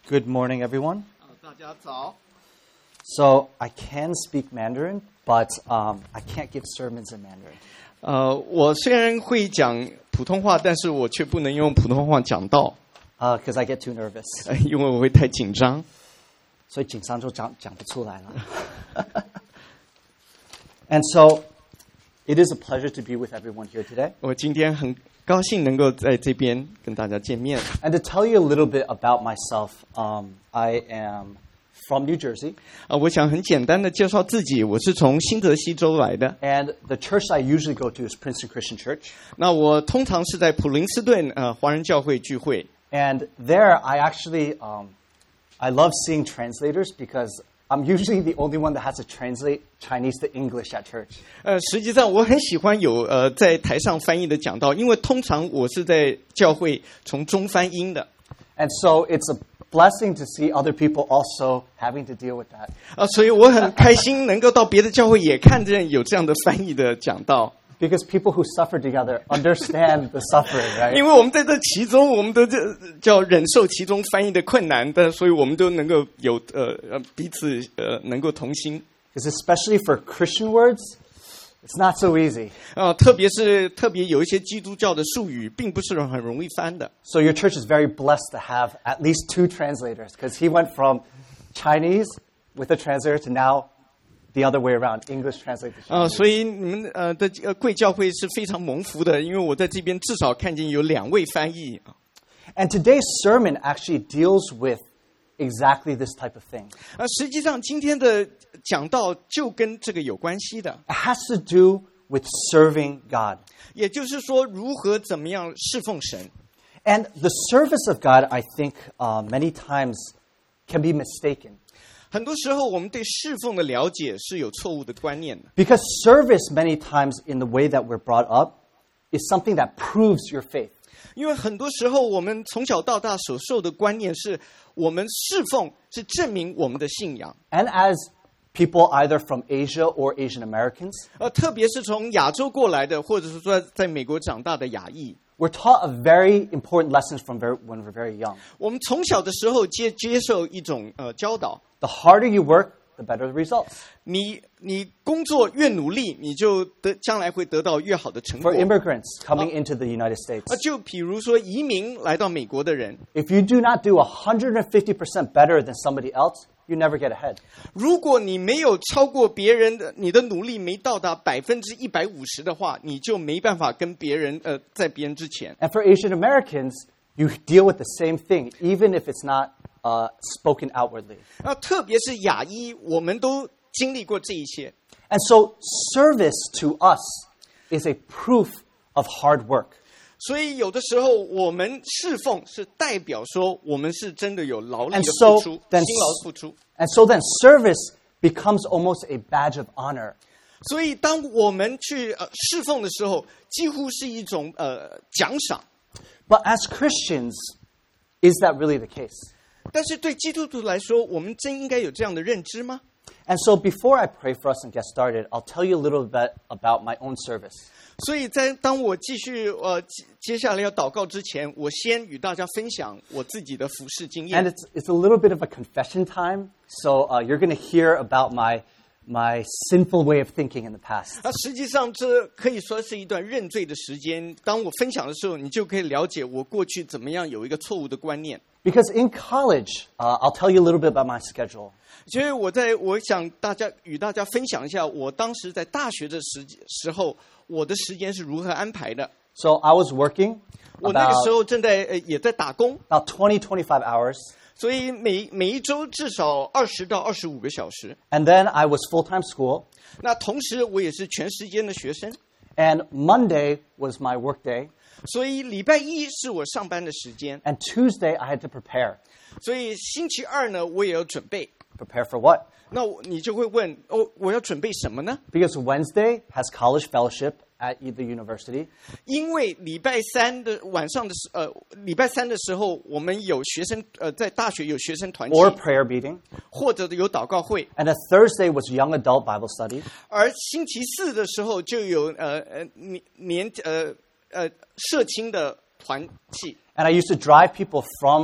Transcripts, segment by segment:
Good morning, everyone. 大家早。 So I can speak Mandarin, but I can't give sermons in Mandarin. 我虽然会讲普通话，但是我却不能用普通话讲道， Because I get too nervous. 因为我会太紧张。 所以紧张就讲不出来了。And so it is a pleasure to be with everyone here today. 我今天很高兴能够在这边跟大家见面。 And to tell you a little bit about myself, I am from New Jersey. 我想很简单的介绍自己，我是从新泽西州来的。 And the church I usually go to is Princeton Christian Church. 那我通常是在普林斯顿华人教会聚会。 And there I actually, I love seeing translators because I'm usually the only one that has to translate Chinese to English at church. 实际上我很喜欢有在台上翻译的讲道，因为通常我是在教会从中翻英的。 And so it's a blessing to see other people also having to deal with that. 所以我很开心能够到别的教会也看见有这样的翻译的讲道。 Because people who suffer together understand the suffering, right? 因为我们在这其中，我们都叫忍受其中翻译的困难的，所以我们都能够有彼此能够同心。 Because especially for Christian words, it's not so easy. 特别有一些基督教的术语，并不是很容易翻的。 So your church is very blessed to have at least 2 translators, because he went from Chinese with a translator to now the other way around, English translate to Chinese. 所以你们的贵教会是非常蒙福的，因为我在这边至少看见有2位翻译。 And today's sermon actually deals with exactly this type of thing. 实际上今天的讲道就跟这个有关系的， It has to do with serving God. 也就是说如何怎么样侍奉神。 And the service of God, I think, many times can be mistaken. 很多时候我们对侍奉的了解是有错误的观念的。 Because service, many times, in the way that we're brought up, is something that proves your faith. 因为很多时候我们从小到大所受的观念是，我们侍奉是证明我们的信仰。 And as people either from Asia or Asian Americans, 特别是从亚洲过来的，或者是说在美国长大的亚裔， we're taught a very important lessons from when we're very young. 我们从小的时候接受一种教导。 The harder you work, the better the results. 你工作越努力，你就将来会得到越好的成果。 For immigrants coming into the United States, 就比如说移民来到美国的人， if you do not do 150% better than somebody else, you never get ahead. 如果你没有超过别人的，你的努力没到达150%的话，你就没办法跟别人在别人之前。 And for Asian Americans, you deal with the same thing, even if it's not spoken outwardly. 特别是亚裔，我们都经历过这一些。 And so service to us is a proof of hard work. 所以有的时候我们侍奉是代表说我们是真的有劳力的 And 付 so 出， then 辛劳付出。 And so then service becomes almost a badge of honor. 所以当我们去侍奉的时候，几乎是一种奖赏。 But as Christians, is that really the case? 但是对基督徒来说，我们真应该有这样的认知吗？ And so before I pray for us and get started, I'll tell you a little bit about my own service. 所以当我继续接下来要祷告之前，我先与大家分享我自己的服事经验。 And it's a little bit of a confession time. So you're going to hear about my sinful way of thinking in the past. 实际上这可以说是一段认罪的时间。当我分享的时候，你就可以了解我过去怎么样有一个错误的观念。 Because in college, I'll tell you a little bit about my schedule. 所以我想与大家分享一下，我当时在大学的时候，我的时间是如何安排的。 So I was working 我那个时 about 候也在打工， 20, 25 hours. 所以每一周至少20到25个小时。 And then I was full-time school. 那同时我也是全时间的学生， And Monday was my work day. 所以礼拜一是我上班的时间， And Tuesday, I had to prepare. 所以星期二呢我也要准备。 Prepare for what? 那你就会问我要准备什么呢？ Because Wednesday has college fellowship at the university. 因为礼拜三的时候，我们有学生在大学有学生团契 Or prayer meeting. 或者有祷告会， And a Thursday was young adult Bible study. 而星期四的时候就有社青的团契。 And I used to drive people from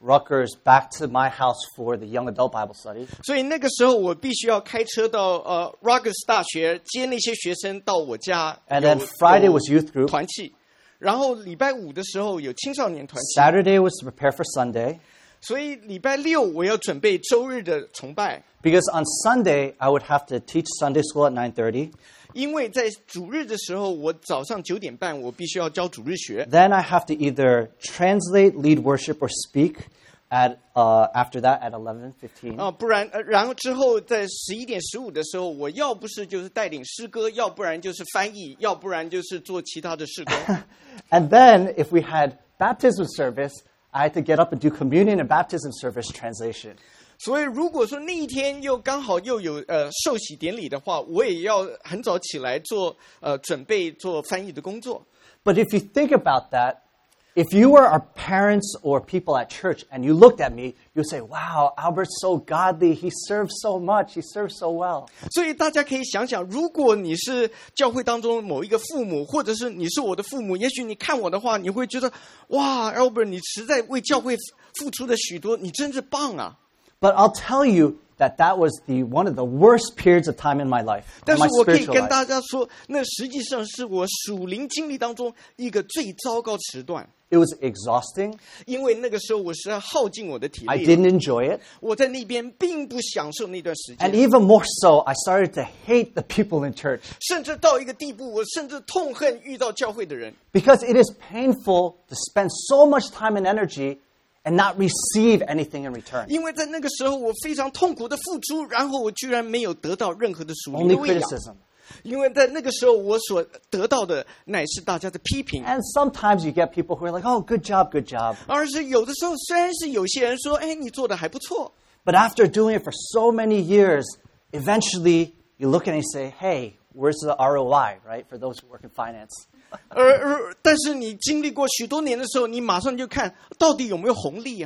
Rutgers back to my house for the young adult Bible study. 所以那个时候我必须要开车到Rutgers 大学接那些学生到我家。 And then Friday was youth group. 团契，然后礼拜五的时候有青少年团契。 Saturday was to prepare for Sunday. 所以礼拜六我要准备周日的崇拜。 Because on Sunday, I would have to teach Sunday school at 9:30. 因为在主日的时候，我早上9点半我必须要教主日学。 Then I have to either translate, lead worship, or speak at after that at 11:15. 不然然后之后在11点15的时候，我要不是就是带领诗歌，要不然就是翻译，要不然就是做其他的事工。 And then if we had baptism service, I had to get up and do communion and baptism service translation. 所以如果说那一天又刚好又有受洗典礼的话，我也要很早起来做准备做翻译的工作。 But if you think about that, if you were our parents or people at church and you looked at me, you'd say, wow, Albert's so godly. He serves so much. He serves so well. 所以大家可以想想，如果你是教会当中某一个父母，或者是你是我的父母，也许你看我的话，你会觉得，哇 Albert 你实在为教会付出了许多，你真是棒啊。 But I'll tell you that was one of the worst periods of time in my life, 但 in 是 my 我可以 spiritual 跟 life. 大家说，那实际上是我属灵经历当中一个最糟糕时段。 It was exhausting. 因为那个时候我实在耗尽我的体 I 力， didn't enjoy it. 我在那边并不享受那段时 And 间， even more so, I started to hate the people in church 甚至到一个地步，我甚至痛恨遇到教会的人， because it is painful to spend so much time and energy and not receive anything in return. 因为在那个时候我非常痛苦的付出，然后我居然没有得到任何的属灵 Only 的喂养。 criticism. 因为在那个时候我所得到的乃是大家的批评， And sometimes you get people who are like, oh, good job, good job. 而是有的时候虽然是有些人说，哎，你做的还不错， But after doing it for so many years, eventually you look at it and say, hey, where's the ROI, right? For those who work in finance. 但是你经历过许多年的时候，你马上就看到底有没有红利啊？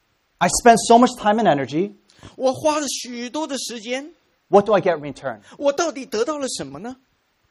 I spend so much time and energy. 我花了许多的时间， What do I get in return? 我到底得到了什么呢？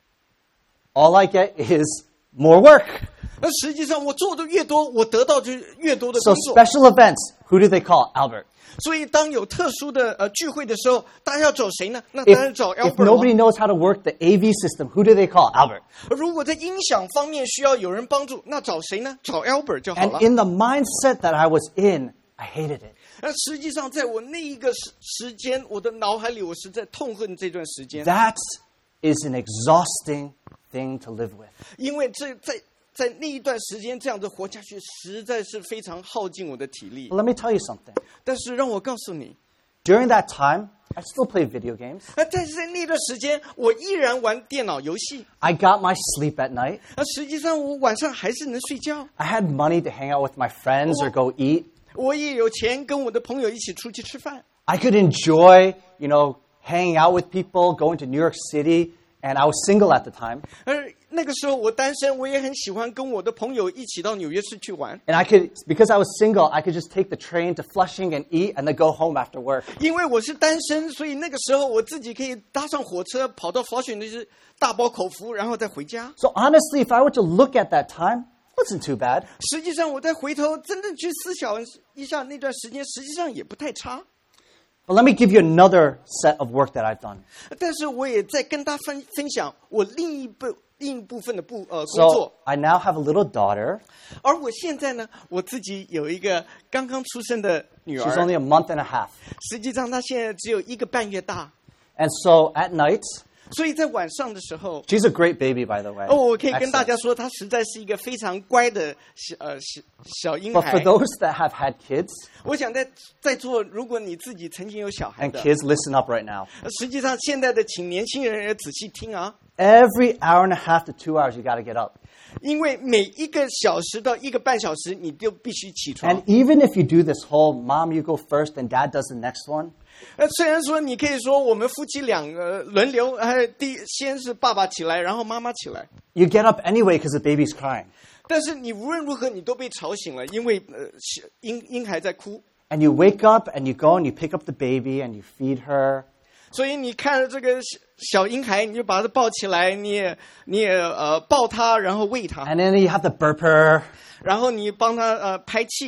All I get is more work. 而实际上我做的越多，我得到就越多的 So 工作。 special events, who do they call? Albert. 所以当有特殊的聚会的时候，大家要找谁呢？那当然 If 找 if Albert nobody 咯。 knows how to work the AV system, who do they call? Albert. 如果在音响方面需要有人帮助，那找谁呢？找 Albert 就好 And 了。 in the mindset that I was in, I hated it. 而实际上，在我那一个时间，我的脑海里，我实在痛恨这段时间， That is an exhausting thing to live with. 因为在那一段时间这样子活下去，实在是非常耗尽我的体力。 But let me tell you something. 但是让我告诉你， During that time, I still play video games. 但是在那段时间，我依然玩电脑游戏。 I got my sleep at night. 实际上，我晚上还是能睡觉， I had money to hang out with my friends or go eat. 我也有钱跟我的朋友一起出去吃饭。 I could enjoy, hanging out with people, going to New York City, and I was single at the time. 而那个时候我单身，我也很喜欢跟我的朋友一起到纽约市去玩。 And because I was single, I could just take the train to Flushing and eat and then go home after work. 因为我是单身，所以那个时候我自己可以搭上火车跑到Flushing就是大饱口福，然后再回家。 So honestly, if I were to look at that time, it wasn't too bad. 实际上，我再回头真正去思想一下那段时间，实际上也不太差。 But let me give you another set of work that I've done. 但是我也在跟他分享我另一部分的工 So 作。 I now have a little daughter. 而我现在呢，我自己有一个刚刚出生的女 She's 儿， only a month and a half. 实际上她现在只有1个半月大。 And so at night, 所以在晚上的时候， she's a great baby, by the way. 我可以跟大 Excellent. 家说，她实在是一个非常乖的小婴 But 孩 for。those that have had kids, 我想在座，如果你自己曾经有小孩 and 的， kids, listen up right now. 实际上现在的请年轻人也仔细听啊， Every hour and a half to 2 hours, you got to get up. 因为每1个小时到1个半小时，你就必须起床 And。even if you do this whole mom, you go first and dad does the next one, 虽然说你可以说我们夫妻两个轮流，先是爸爸起来，然后妈妈起来， you get up anyway because the baby's crying. 但是你无论如何你都被吵醒了，因为婴孩在哭。 And you wake up and you go and you pick up the baby and you feed her. 所以你看这个小婴孩，你就把他抱起来，你也抱他，然后喂他， And then you have to burp her. 然后你帮他拍气。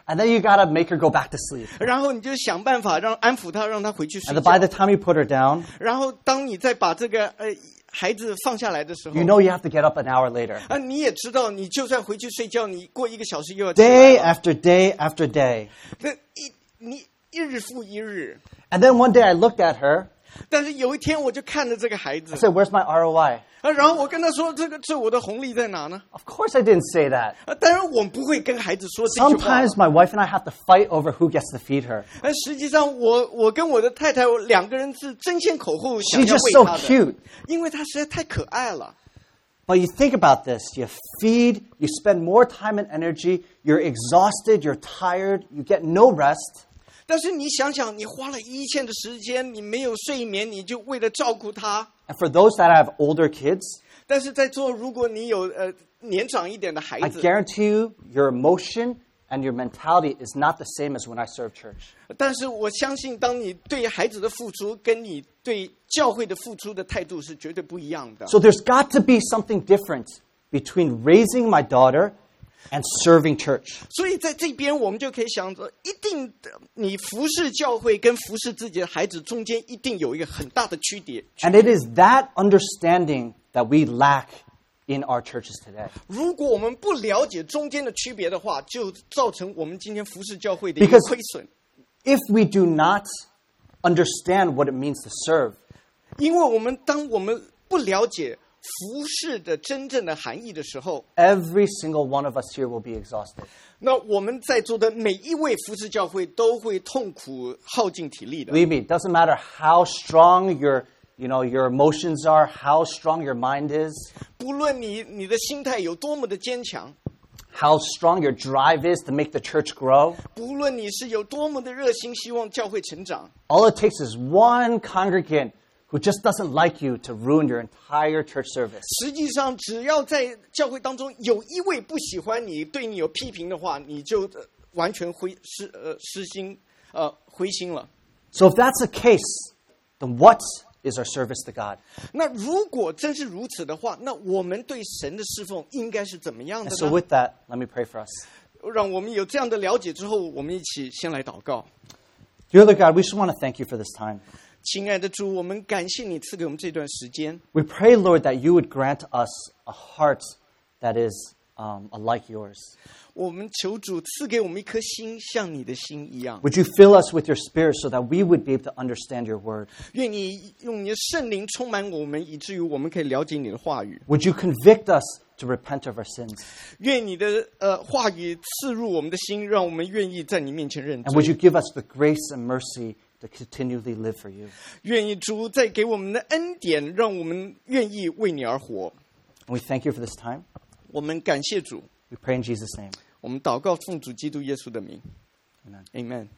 And then you gotta make her go back to sleep. 然后你就想办法安抚她，让她回去睡 And 觉。 by the time you put her down, 然后当你再把这个孩子放下来的时候， you know you have to get up an hour later. 你也知道，你就算回去睡觉，你过1个小时又要起来 Day 了。 after day after day. 你一日复一日。 And then one day I looked at her. 但是有一天，我就看着这个孩子 I，said, "Where's my ROI?" 然后我跟他说：“这我的红利在哪呢 Of course I didn't say that. 当然，我们不会跟孩子说这句话。 Sometimes my wife and I have to fight over who gets to feed her. 实际上，我跟我的太太2个人是争先恐后想 She's 要 just 喂 so 她的， cute. 因为她实在太可爱了。 But you think about this. You feed, you spend more time and energy, you're exhausted, you're tired, you get no rest. 但是你想想，你花了一切的时间，你没有睡眠，你就为了照顾她。 And for those that have older kids, 但是在座，如果你有年长一点的孩 I 子， guarantee you your emotion and your mentality is not the same as when I serve church. 但是我相信，当你对孩子的付出，跟你对教会的付出的态度是绝对不一样的。 So there's got to be something different between raising my daughter and serving church. 所以在这边，我们就可以想着，一定的，你服侍教会跟服侍自己的孩子中间，一定有一个很大的区别。 And it is that understanding that we lack in our churches today. 如果我们不了解中间的区别的话，就造成我们今天服侍教会的一个 Because- 亏损。 If we do not understand what it means to serve, 因为当我们不了解服侍的真正的含义的时候， every single one of us here will be exhausted. 那我们在座的每一位服侍教会都会痛苦耗尽体力的。 Believe me, it doesn't matter how strong your emotions are, how strong your mind is, 不论你的心态有多么的坚强， how strong your drive is to make the church grow. 不论你是有多么的热心，希望教会成长， All it takes is one congregant who just doesn't like you to ruin your entire church service. 实际上只要在教会当中有一位不喜欢你，对你有批评的话，你就完全灰心了。 So if that's the case, then what is our service to God? 那如果真是如此的话，那我们对神的侍奉应该是怎么样的 And so 呢？ with that, let me pray for us. 让我们有这样的了解之后，我们一起先来祷告。 Dear Lord God, we just want to thank you for this time. 亲爱的主，我们感谢你赐给我们这段时间。 We pray, Lord, that you would grant us a heart that is like yours. 我们求主赐给我们一颗心，像你的心一样。 Would you fill us with your spirit so that we would be able to understand your word? 愿你用你的圣灵充满我们，以至于我们可以了解你的话语。 Would you convict us to repent of our sins? 愿你的话语刺入我们的心，让我们愿意在你面前认 And would 罪。 you give us the grace and mercy to continually live for you? 愿意主再给我们的恩典，让我们愿意为你而活。 And we thank you for this time. 我们感谢主， We pray in Jesus' name. 我们祷告奉主基督耶稣的名 Amen. ，Amen。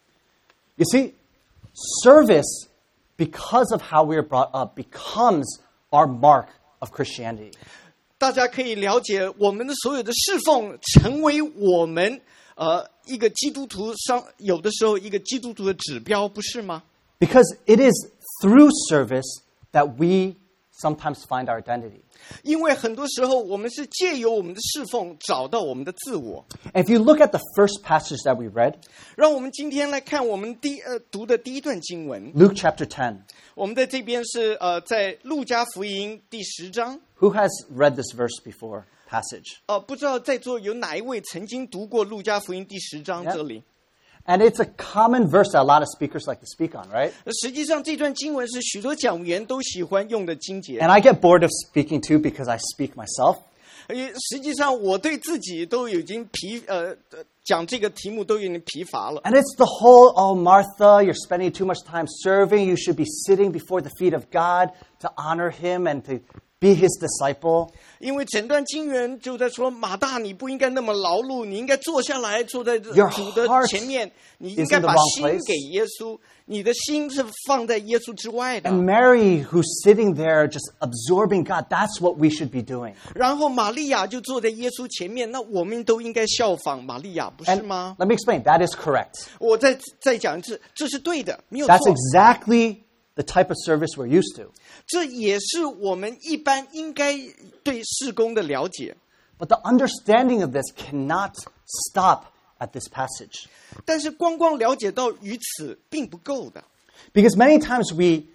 You see, service, because of how we are brought up, becomes our mark of Christianity. 大家可以了解，我们的所有的侍奉，成为我们一个基督徒有的时候一个基督徒的指标，不是吗？ Because it is through service that we sometimes find our identity. 因为很多时候我们是借由我们的侍奉找到我们的自我。 And if you look at the first passage that we read, 让我们今天来看我们读的第一段经文。 Luke chapter 10. 我们在这边是在路加福音第10章。 Who has read this verse before? Passage. 不知道在座有哪一位曾经读过路加福音第10章 Yeah. 这里？ And it's a common verse that a lot of speakers like to speak on, right? 实际上这段经文是许多讲员都喜欢用的经节。 And I get bored of speaking too because I speak myself. 实际上我对自己都已经讲这个题目都有点疲乏了。 And it's the whole, oh, Martha, you're spending too much time serving. You should be sitting before the feet of God to honor him and to be his disciple. 因为整段经文就在说，马大，你不应该那么劳碌，你应该坐下来，坐在 Your 主的 heart 前面，你应该 is in the 把 wrong 心 place. 给耶稣，你的心是放在耶稣之外的。 And Mary, who's sitting there just absorbing God, that's what we should be doing. 然后玛利亚就坐在耶稣前面，那我们都应该效仿玛利亚，不是 And 吗？ let me explain. That is correct. 我再讲一次，这是对的，没有 That's 错。 exactly the type of service we're used to. 这也是我们一般应该对事工的了解。 But the understanding of this cannot stop at this passage. 但是光光了解到于此并不够的， Because many times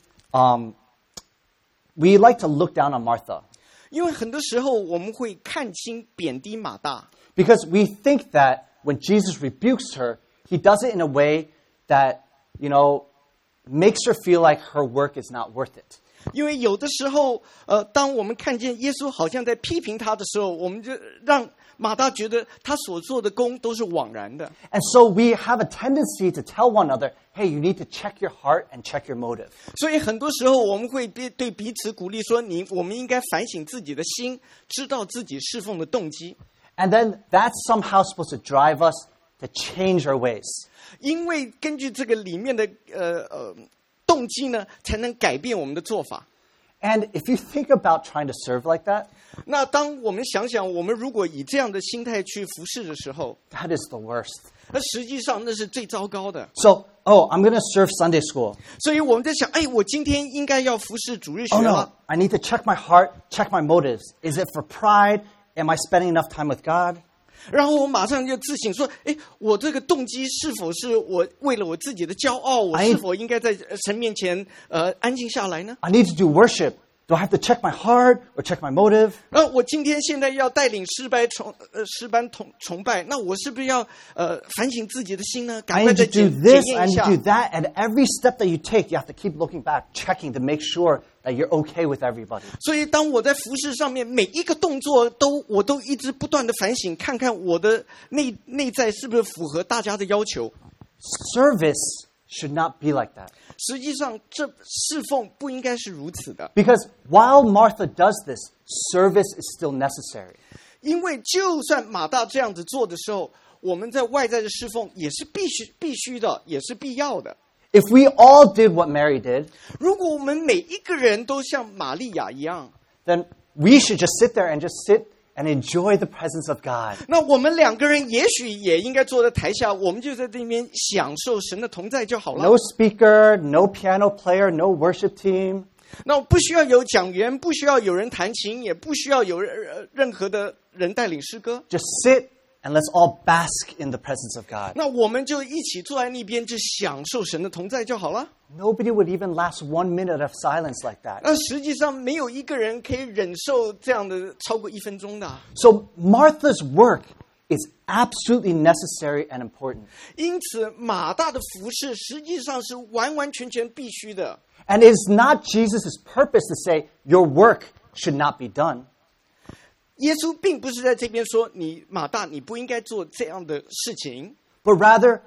we like to look down on Martha. 因为很多时候我们会看轻贬低马大， Because we think that when Jesus rebukes her, he does it in a way that, makes her feel like her work is not worth it. 因为有的时候，当我们看见耶稣好像在批评他的时候，我们就让马大觉得他所做的功都是枉然的。 And so we have a tendency to tell one another, hey, you need to check your heart and check your motive. 所以很多时候我们会对彼此鼓励说，我们应该反省自己的心，知道自己侍奉的动机。 And then that's somehow supposed to drive us to change our ways. 因为根据这个里面的动机呢，才能改变我们的做法。 And if you think about trying to serve like that, 那当我们想想，我们如果以这样的心态去服侍的时候， that is the worst. 那实际上那是最糟糕的。 So, I'm going to serve Sunday school. 所以我们在想，我今天应该要服侍主日学 Oh 了。 no, I need to check my heart, check my motives. Is it for pride? Am I spending enough time with God? 然后我马上就自省说，我这个动机是否是我为了我自己的骄傲？我是否应该在神面前安静下来呢？ I need to do worship. Do I have to check my heart or check my motive? 我今天现在要带领诗班崇拜，那我是不是要反省自己的心呢？赶 I 快 need 再 to 检 do this, 验 I 一 need 下 to。do that. And every step that you take, you have to keep looking back, checking to make sure that you're okay with everybody. 所以当我在服事上面每一个动作我都一直不断的反省，看看我的内在是不是符合大家的要求。 Service should not be like that. 实际上，这侍奉不应该是如此的， Because while Martha does this, service is still necessary. 因为就算马大这样子做的时候，我们在外在的侍奉也是必须的，也是必要的。 If we all did what Mary did, 如果我们每一个人都像玛利亚一样， then we should just sit there and just sit and enjoy the presence of God. 那我们两个人也许也应该坐在台下，我们就在这边享受神的同在就好了。 No speaker, no piano player, no worship team. 那不需要有讲员，不需要有人弹琴，也不需要有任何的人带领诗歌。 Just sit and let's all bask in the presence of God. 那我们就一起坐在那边，就享受神的同在就好了。 Nobody would even last 1 minute of silence like that. 那实际上没有一个人可以忍受这样的超过1分钟的。 So Martha's work is absolutely necessary and important. 因此，马大的服事实际上是完完全全必须的。 And it is not Jesus' purpose to say, your work should not be done. 耶稣并不是在这边说你马大你不应该做这样的事情， But rather,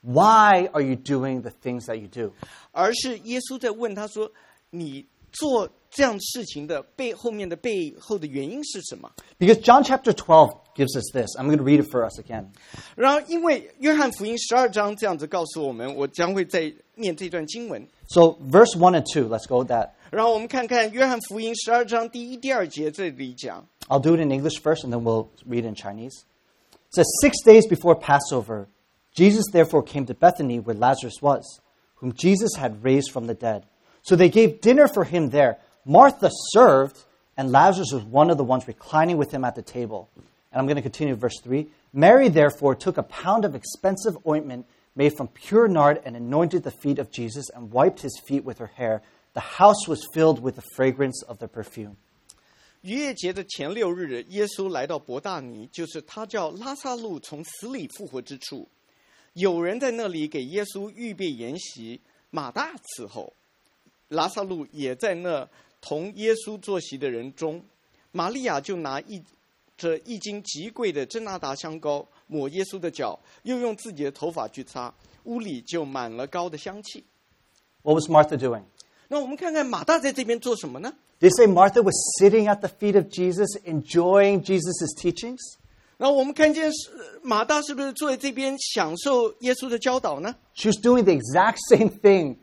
why are you doing the things that you do? 而是耶稣在问他说：“你做这样事情的背后的原因是什么？” Because John chapter 12 gives us this. I'm going to read it for us again. 然后，因为约翰福音12章这样子告诉我们，我将会再念这段经文。 So verse 1 and 2, let's go with that. 然后我们看看约翰福音12章第1、第2节这里讲。 I'll do it in English first, and then we'll read in Chinese. It says, 6 days before Passover, Jesus therefore came to Bethany where Lazarus was, whom Jesus had raised from the dead. So they gave dinner for him there. Martha served, and Lazarus was one of the ones reclining with him at the table. And I'm going to continue verse 3. Mary therefore took a pound of expensive ointment made from pure nard and anointed the feet of Jesus and wiped his feet with her hair. The house was filled with the fragrance of the perfume. 逾越节的前6日，耶稣来到伯大尼，就是他叫拉撒路从死里复活之处。有人在那里给耶稣预备筵席，马大伺候，拉撒路也在那同耶稣坐席的人中。玛利亚就拿着一斤极贵的真拿达香膏抹耶稣的脚，又用自己的头发去擦，屋里就满了膏的香气。 What was Martha doing? 那我们看看马大在这边做什么呢？ Did it say Martha was sitting at the feet of Jesus, enjoying Jesus' teachings? 然后我们看见马大是不是坐在这边享受耶稣的教导呢？ She was doing the exact same thing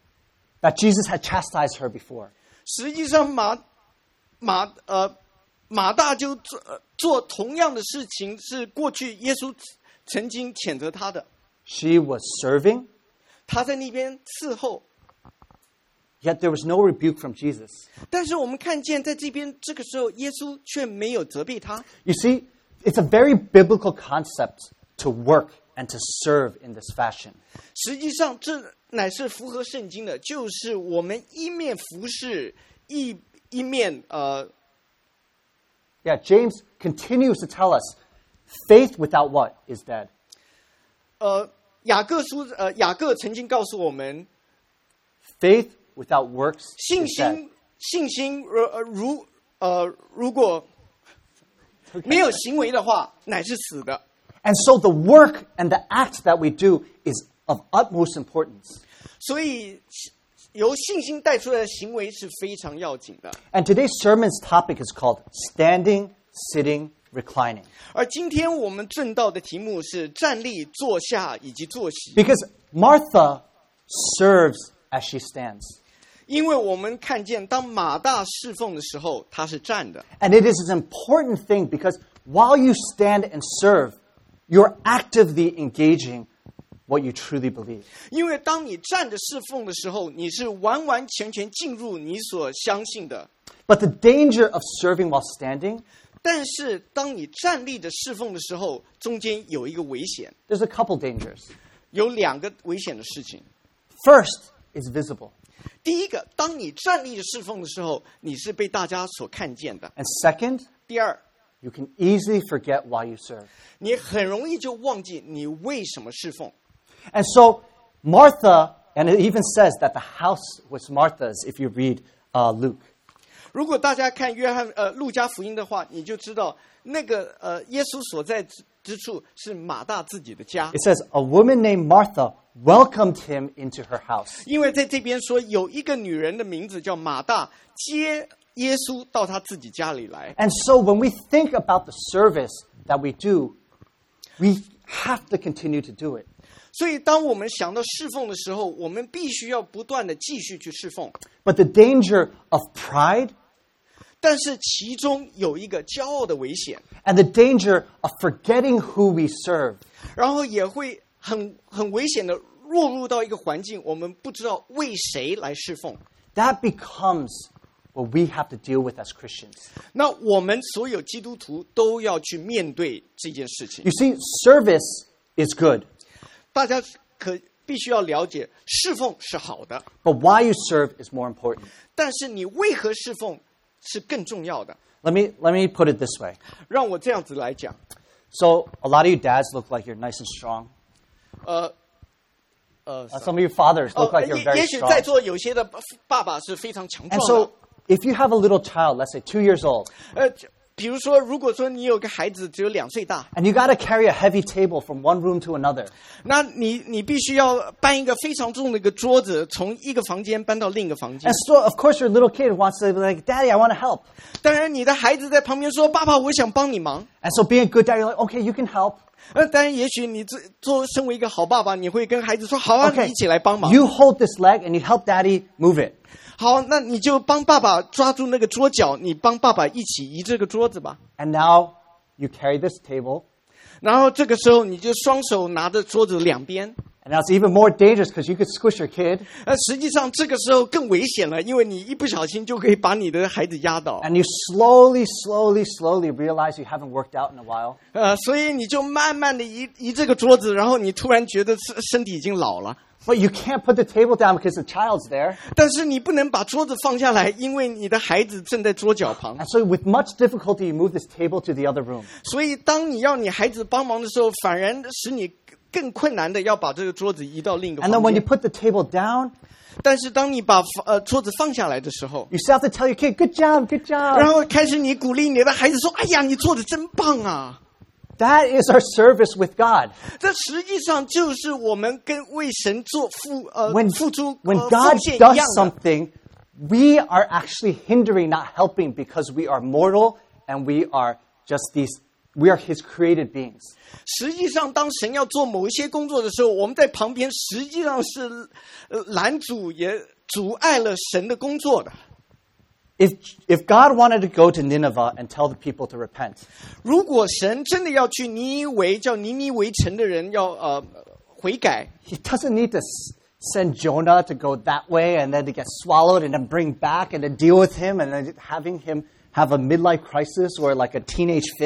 that Jesus had chastised her before. 实际上马大就做同样的事情，是过去耶稣曾经谴责他的。 She was serving, 他在那边伺候， yet there was no rebuke from Jesus. 但是我们看见在这边这个时候，耶稣却没有责备他。 You see, it's a very biblical concept to work and to serve in this fashion. 实际上，这乃是符合圣经的，就是我们一面服侍，一面 Yeah, James continues to tell us, faith without what is dead. 雅各曾经告诉我们， Faith without works 信 is dead. 心如果没有行为的话，乃是死的。 And so the work and the act that we do is of utmost importance. 所以由信心带出来的行为是非常要紧的。 And today's sermon's topic is called standing, sitting, reclining. 而今天我们正道的题目是站立、坐下以及坐席， Because Martha serves as she stands. 因为我们看见当马大侍奉的时候，他是站的。 And it is an important thing because while you stand and serve, you're actively engaging what you truly believe. 因为当你站着侍奉的时候，你是完完全全进入你所相信的。 But the danger of serving while standing, 但是当你站立的侍奉的时候，中间有一个危险， there's a couple dangers. 有两个危险的事情。 First is visible. 第一个，当你站立的侍奉的时候，你是被大家所看见的。 And second, 第二， you can easily forget why you serve. 你很容易就忘记你为什么侍奉。 And so Martha, and it even says that the house was Martha's if you read Luke. 如果大家看路加福音的话，你就知道那个耶稣所在之处是马大自己的家。 It says, a woman named Martha welcomed him into her house. 因为在这边说有一个女人的名字叫马大，接耶稣到她自己家里来。 And so when we think about the service that we do, we have to continue to do it. 所以当我们想到侍奉的时候，我们必须要不断的继续去侍奉。 But the danger of pride 但是其中有一个骄傲的危险， and the danger of forgetting who we serve 然后也会很危险的落入到一个环境，我们不知道为谁来侍奉。 that becomes what we have to deal with as Christians. 那我们所有基督徒都要去面对这件事情。 You see, service is good, 大家必须要了解，侍奉是好的， but why you serve is more important. 但是你为何侍奉是更重要的。 Let me put it this way. 让我这样子来讲， So a lot of you dads look like you're nice and strong. Some of you fathers look like you're 也 very 许在 strong. 座有些的爸爸是非常强 And 壮 so 的。 if you have a little child, let's say 2 years old, 比如说，如果说你有个孩子只有2岁大， and you got to carry a heavy table from one room to another, 那你必须要搬一个非常重的一个桌子，从一个房间搬到另一个房间 and。so of course your little kid wants to be like, Daddy, I want to help. 当然，你的孩子在旁边说：“爸爸，我想帮你忙。 And so being a good dad, you're like, okay, you can help. ” 当然，也许你身为一个好爸爸，你会跟孩子说：“好啊， Okay, 你一起来帮忙。” you hold this leg and you help Daddy move it. 好，那你就帮爸爸抓住那个桌角，你帮爸爸一起移这个桌子吧。 And now you carry this table. 然后这个时候，你就双手拿着桌子两边。 And now it's even more dangerous because you could squish your kid. 实际上这个时候更危险了，因为你一不小心就可以把你的孩子压倒。 And you slowly realize you haven't worked out in a while. 所以你就慢慢的移这个桌子，然后你突然觉得身体已经老了。 But you can't put the table down because the child's there. 但是你不能把桌子放下来，因为你的孩子正在桌角旁。 And so with much difficulty, you move this table to the other room. 所以当你要你孩子帮忙的时候，反而使你更困难的要把这个桌子移到另一个 And 房 then when you 间。 put the table down, 但是当你把桌子放下来的时候， you still have to tell your kid, good job, good 然 job. 后开始你鼓励你的孩子说：“哎呀，你做的真棒啊！” That is our service with God. 这实际上就是我们跟为神付出 When 奉 God 献一 does 样的。 something, we are actually hindering, not helping, because we are mortal and we are His created beings. 实际上，当神要做某一些工作的时候，我们在旁边实际上是拦阻也阻碍了神的工作的。 If God wanted to go to Nineveh and tell the people to repent, 如果神真的要去尼尼微城的人要悔改， He doesn't need to send Jonah to go that way and then to get swallowed and then bring back and then deal with him and then having him have a midlife crisis or like a teenage fit.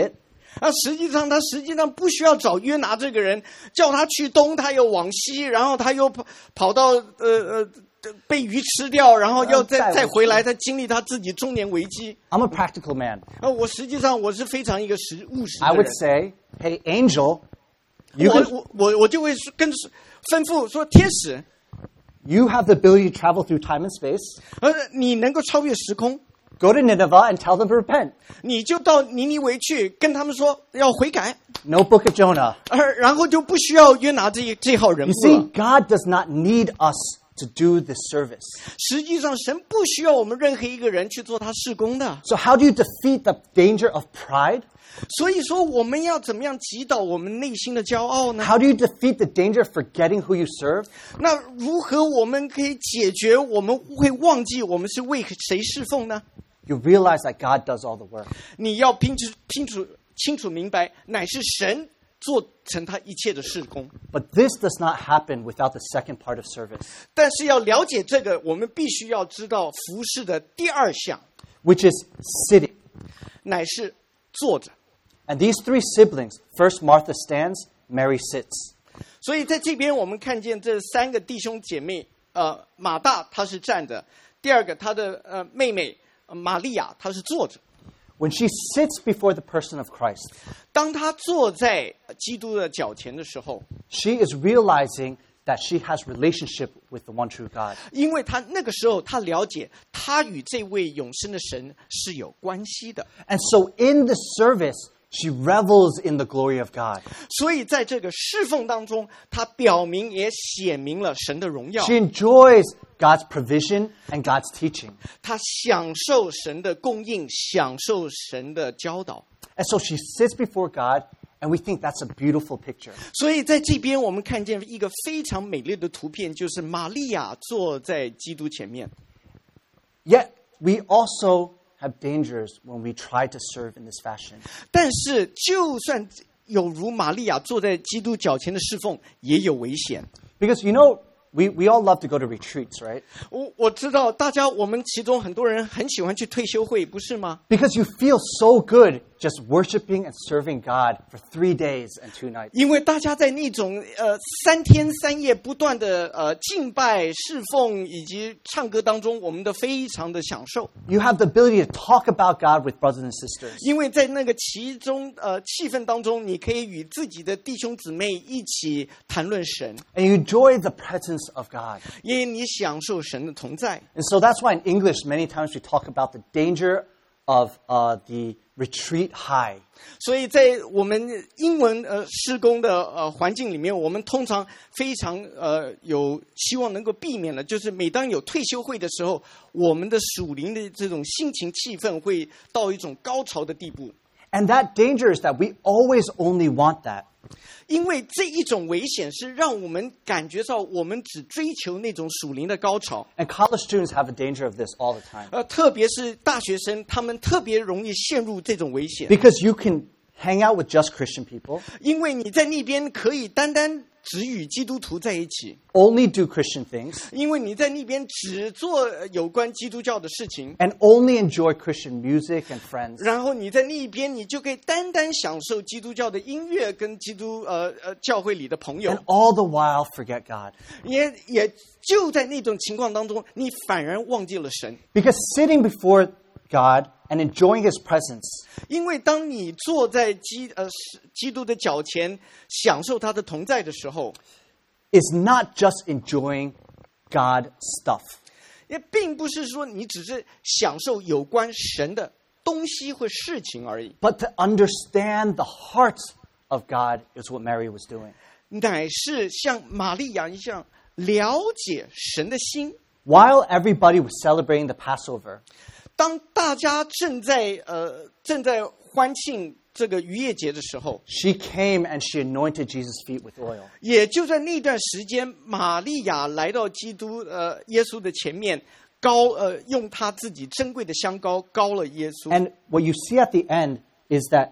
实际上他不需要找约拿这个人，叫他去东，他又往西，然后他又跑到被鱼吃掉，然后要再回来，他经历他自己中年危机。 I'm a practical man. 我实际上我是非常一个务实的 I 人。 would say, hey, angel, 我就会跟吩咐说，天使， you have the ability to travel through time and space. 你能够超越时空， Go to Nineveh and tell them to repent. 你就到尼尼微去跟他们说要悔改， No book of Jonah. 然后就不需要约拿这号人 You 物 see, 了。 God does not need us to do this service. 实际上，神不需要我们任何一个人去做他事工的。 So how do you defeat the danger of pride? 所以说，我们要怎么样击倒我们内心的骄傲呢？ How do you defeat the danger of forgetting who you serve? 那如何我们可以解决我们会忘记我们是为谁侍奉呢？ You realize that God does all the work. 你要清楚明白，乃是神做成他一切的事工。 But this does not happen without the second part of service, 但是要了解这个，我们必须要知道服事的第二项， which is sitting. 乃是坐着。 And these three siblings, first Martha stands, Mary sits. 所以在这边我们看见这三个弟兄姐妹，马大他是站着，第二个他的妹妹玛利亚她是坐着。 When she sits before the person of Christ, 当她坐在基督的脚前的时候， she is realizing that she has relationship with the one true God. 因为她那个时候她了解，她与这位永生的神是有关系的。 And so in the service, she revels in the glory of God. 所以在这个侍奉当中，她表明也显明了神的荣耀。 She enjoys God's provision and God's teaching. 她享受神的供应，享受神的教导。 And so she sits before God, and we think that's a beautiful picture. 所以在这边我们看见一个非常美丽的图片，就是玛利亚坐在基督前面。 Yet, we also have dangers when we try to serve in this fashion. 但是就算有如玛利亚坐在基督脚前的侍奉，也有危险。 Because, you know, we all love to go to retreats, right? 我知道我们其中很多人很喜欢去退休会，不是吗？ Because you feel so good just worshiping and serving God for 3 days and 2 nights. 因为大家在那种3天3夜不断的敬拜、侍奉以及唱歌当中，我们都非常的享受。 You have the ability to talk about God with brothers and sisters. 因为在那个其中气氛当中，你可以与自己的弟兄姊妹一起谈论神， And you enjoy the presence of God. 因为你享受神的同在。 And so that's why in English, many times we talk about the danger of the retreat high. 所以在我们英文施工的环境里面，我们通常非常有希望能够避免的，就是每当有退休会的时候，我们的属灵的这种心情气氛会到一种高潮的地步。 And that danger is that we always only want that. 因为这一种危险是让我们感觉到我们只追求那种属灵的高潮。 And college students have a danger of this all the time. 特别是大学生，他们特别容易陷入这种危险， Because you can hang out with just Christian people, 因为你在那边可以单单只与基督徒在一起， only do Christian things, 因为你在那边只做有关基督教的事情， and only enjoy Christian music and friends. 然后你在那边你就可以单单享受基督教的音乐跟基督教会里的朋友 And，all the while forget God. 也就在那种情况当中，你反而忘记了神。 Because sitting before God and enjoying His presence 因为当你坐在基督的脚前，享受他的同在的时候， is not just enjoying God stuff. 也并不是说你只是享受有关神的东西或事情而已， But to understand the heart of God is what Mary was doing. 乃是像玛利亚一样了解神的心。 While everybody was celebrating the Passover, 当大家正在欢庆这个逾越节的时候， she came and she anointed Jesus' feet with oil. 也就在那段时间，玛利亚来到基督耶稣的前面，用她自己珍贵的香膏膏了耶稣。 And what you see at the end is that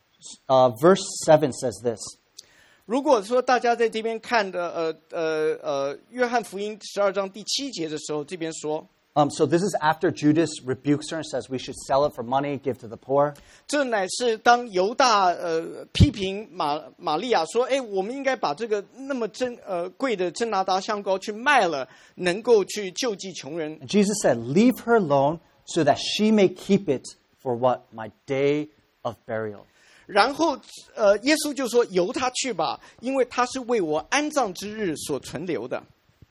verse 7 says this. 如果说大家在这边看的约翰福音12章第7节的时候，这边说 So this is after Judas rebukes her and says we should sell it for money, give to the poor. 这乃是当犹大批评玛利亚说，我们应该把这个那么贵的真拿达香膏去卖了，能够去救济穷人。 And Jesus said, leave her alone so that she may keep it for what? My day of burial. 然后耶稣就说由他去吧，因为他是为我安葬之日所存留的。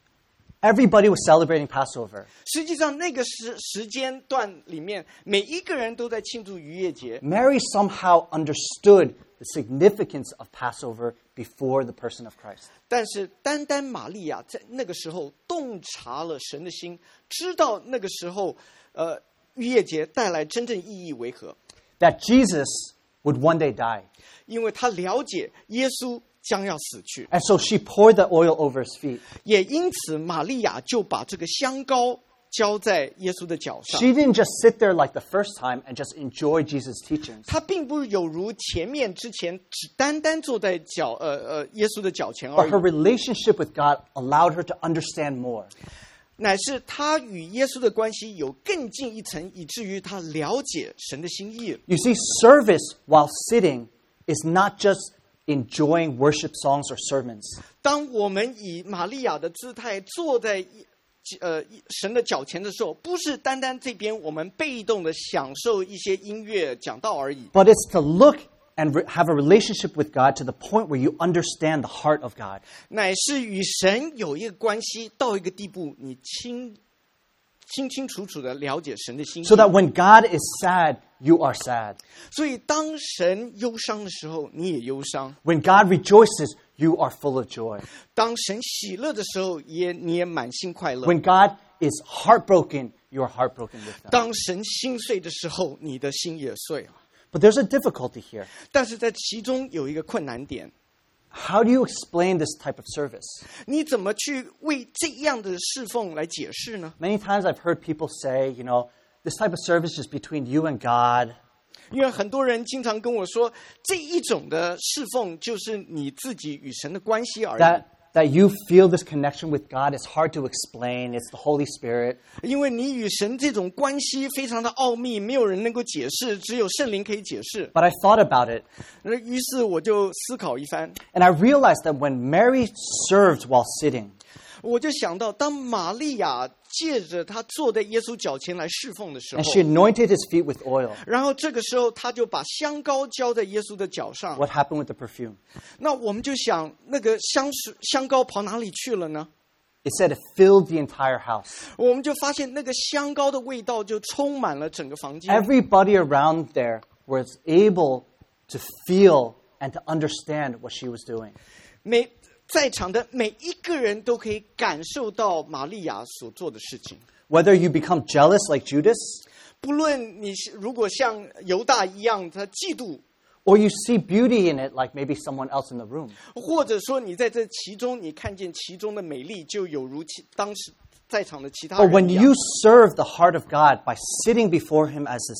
Everybody was celebrating Passover. 实际上那个时间段里面，每一个人都在庆祝逾越节。 Mary somehow understood the significance of Passover before the person of Christ. 但是单单玛利亚在那个时候洞察了神的心，知道那个时候逾越节带来真正意义为何， That Jesus would one day die. 因为他了解耶稣将要死去， And so she poured the oil over his feet. 也因此玛利亚就把这个香膏浇在耶稣的脚上。 She didn't just sit there like the first time and just enjoy Jesus' teachings. 他并不有如前只单单坐在耶稣的脚前而 But 已 her，relationship with God allowed her to understand more. 乃是他与耶稣的关系有更进一层，以至于他了解神的心意。 You see, service while sitting is not just enjoying worship songs or sermons. 当我们以玛利亚的姿态坐在神的脚前的时候，不是单单这边我们被动的享受一些音乐讲道而已， But it's to look and have a relationship with God to the point where you understand the heart of God. 乃是与神有一个关系到一个地步，你清楚楚的了解神的心意。 So that when God is sad, you are sad. 所以当神忧伤的时候，你也忧伤； When God rejoices, you are full of joy. 当神喜乐的时候，你也满心快乐。 When God is heartbroken, you are heartbroken with Him. 当神心碎的时候，你的心也碎了。 But there's a difficulty here. 但是在其中有一个困难点， How do you explain this type of service? 你怎么去为这样的侍奉来解释呢？ Many times I've heard people say, this type of service is between you and God. 因为很多人经常跟我说，这一种的侍奉就是你自己与神的关系而已。 That you feel this connection with God is hard to explain. It's the Holy Spirit. 因为你与神这种关系非常的奥秘，没有人能够解释，只有圣灵可以解释。 But I thought about it, 于是我就思考一番， and I realized that when Mary served while sitting, 我就想到，当玛利亚借着她坐在耶稣脚前来侍奉的时候 and，she anointed his feet with oil, 然后这个时候她就把香膏浇在耶稣的脚上。 what happened with the perfume? 那我们就想，那个香膏跑哪里去了呢？ It said it filled the entire house. 我们就发现那个香膏的味道就充满了整个房间。 Everybody around there was able to feel and to understand what she was doing. 在场的每一个人都可以感受到玛利亚所做的事情。 Whether you become jealous like Judas, 不论你如果像犹大一样，他嫉妒， or you see beauty in it like maybe someone else in the room, 或者说你在这其中，你看见其中的美丽，就有如当时在场的其他 or 人 when 一样。 you serve the heart of God by sitting before Him as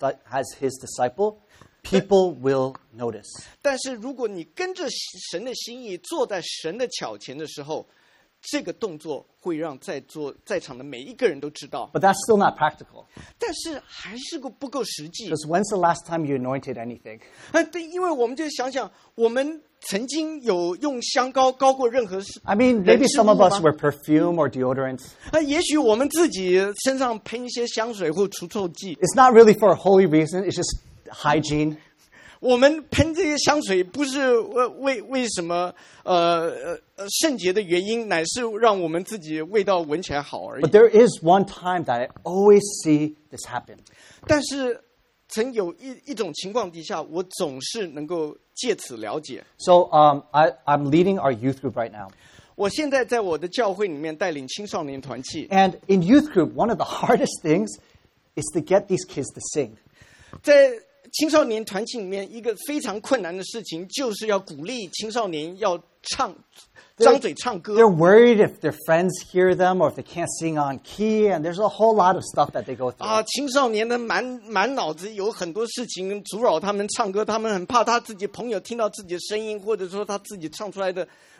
His disciple, people will notice. 但是如果你跟着神的心意坐在神的脚前的时候，这个动作会让在场的每一个人都知道， But that's still not practical. 但是还是不够实际。 Because when's the last time you anointed anything? 对，因为我们就想想，我们曾经有用香膏膏过任何事。 I mean, maybe some of us wear perfume or deodorant. 也许我们自己身上喷一些香水或除臭剂， It's not really for a holy reason. It's just hygiene. 我们喷这些香水不是为什么圣洁的原因，乃是让我们自己味道闻起来好而已。 But there is one time that I always see this happen. 但是曾有一种情况底下，我总是能够借此了解。 So I'm leading our youth group right now. 我现在在我的教会里面带领青少年团契， And in youth group, one of the hardest things is to get these kids to sing. 在青少年团契里面，一个非常困难的事情，就是要鼓励青少年要张嘴唱歌。 They're worried if their friends hear them or if they can't sing on key, and there's a whole lot of stuff that they go through. 青少年的满脑子有很多事情阻扰他们唱歌，他们很怕他自己朋友听到自己的声音，或者说他自己唱出来的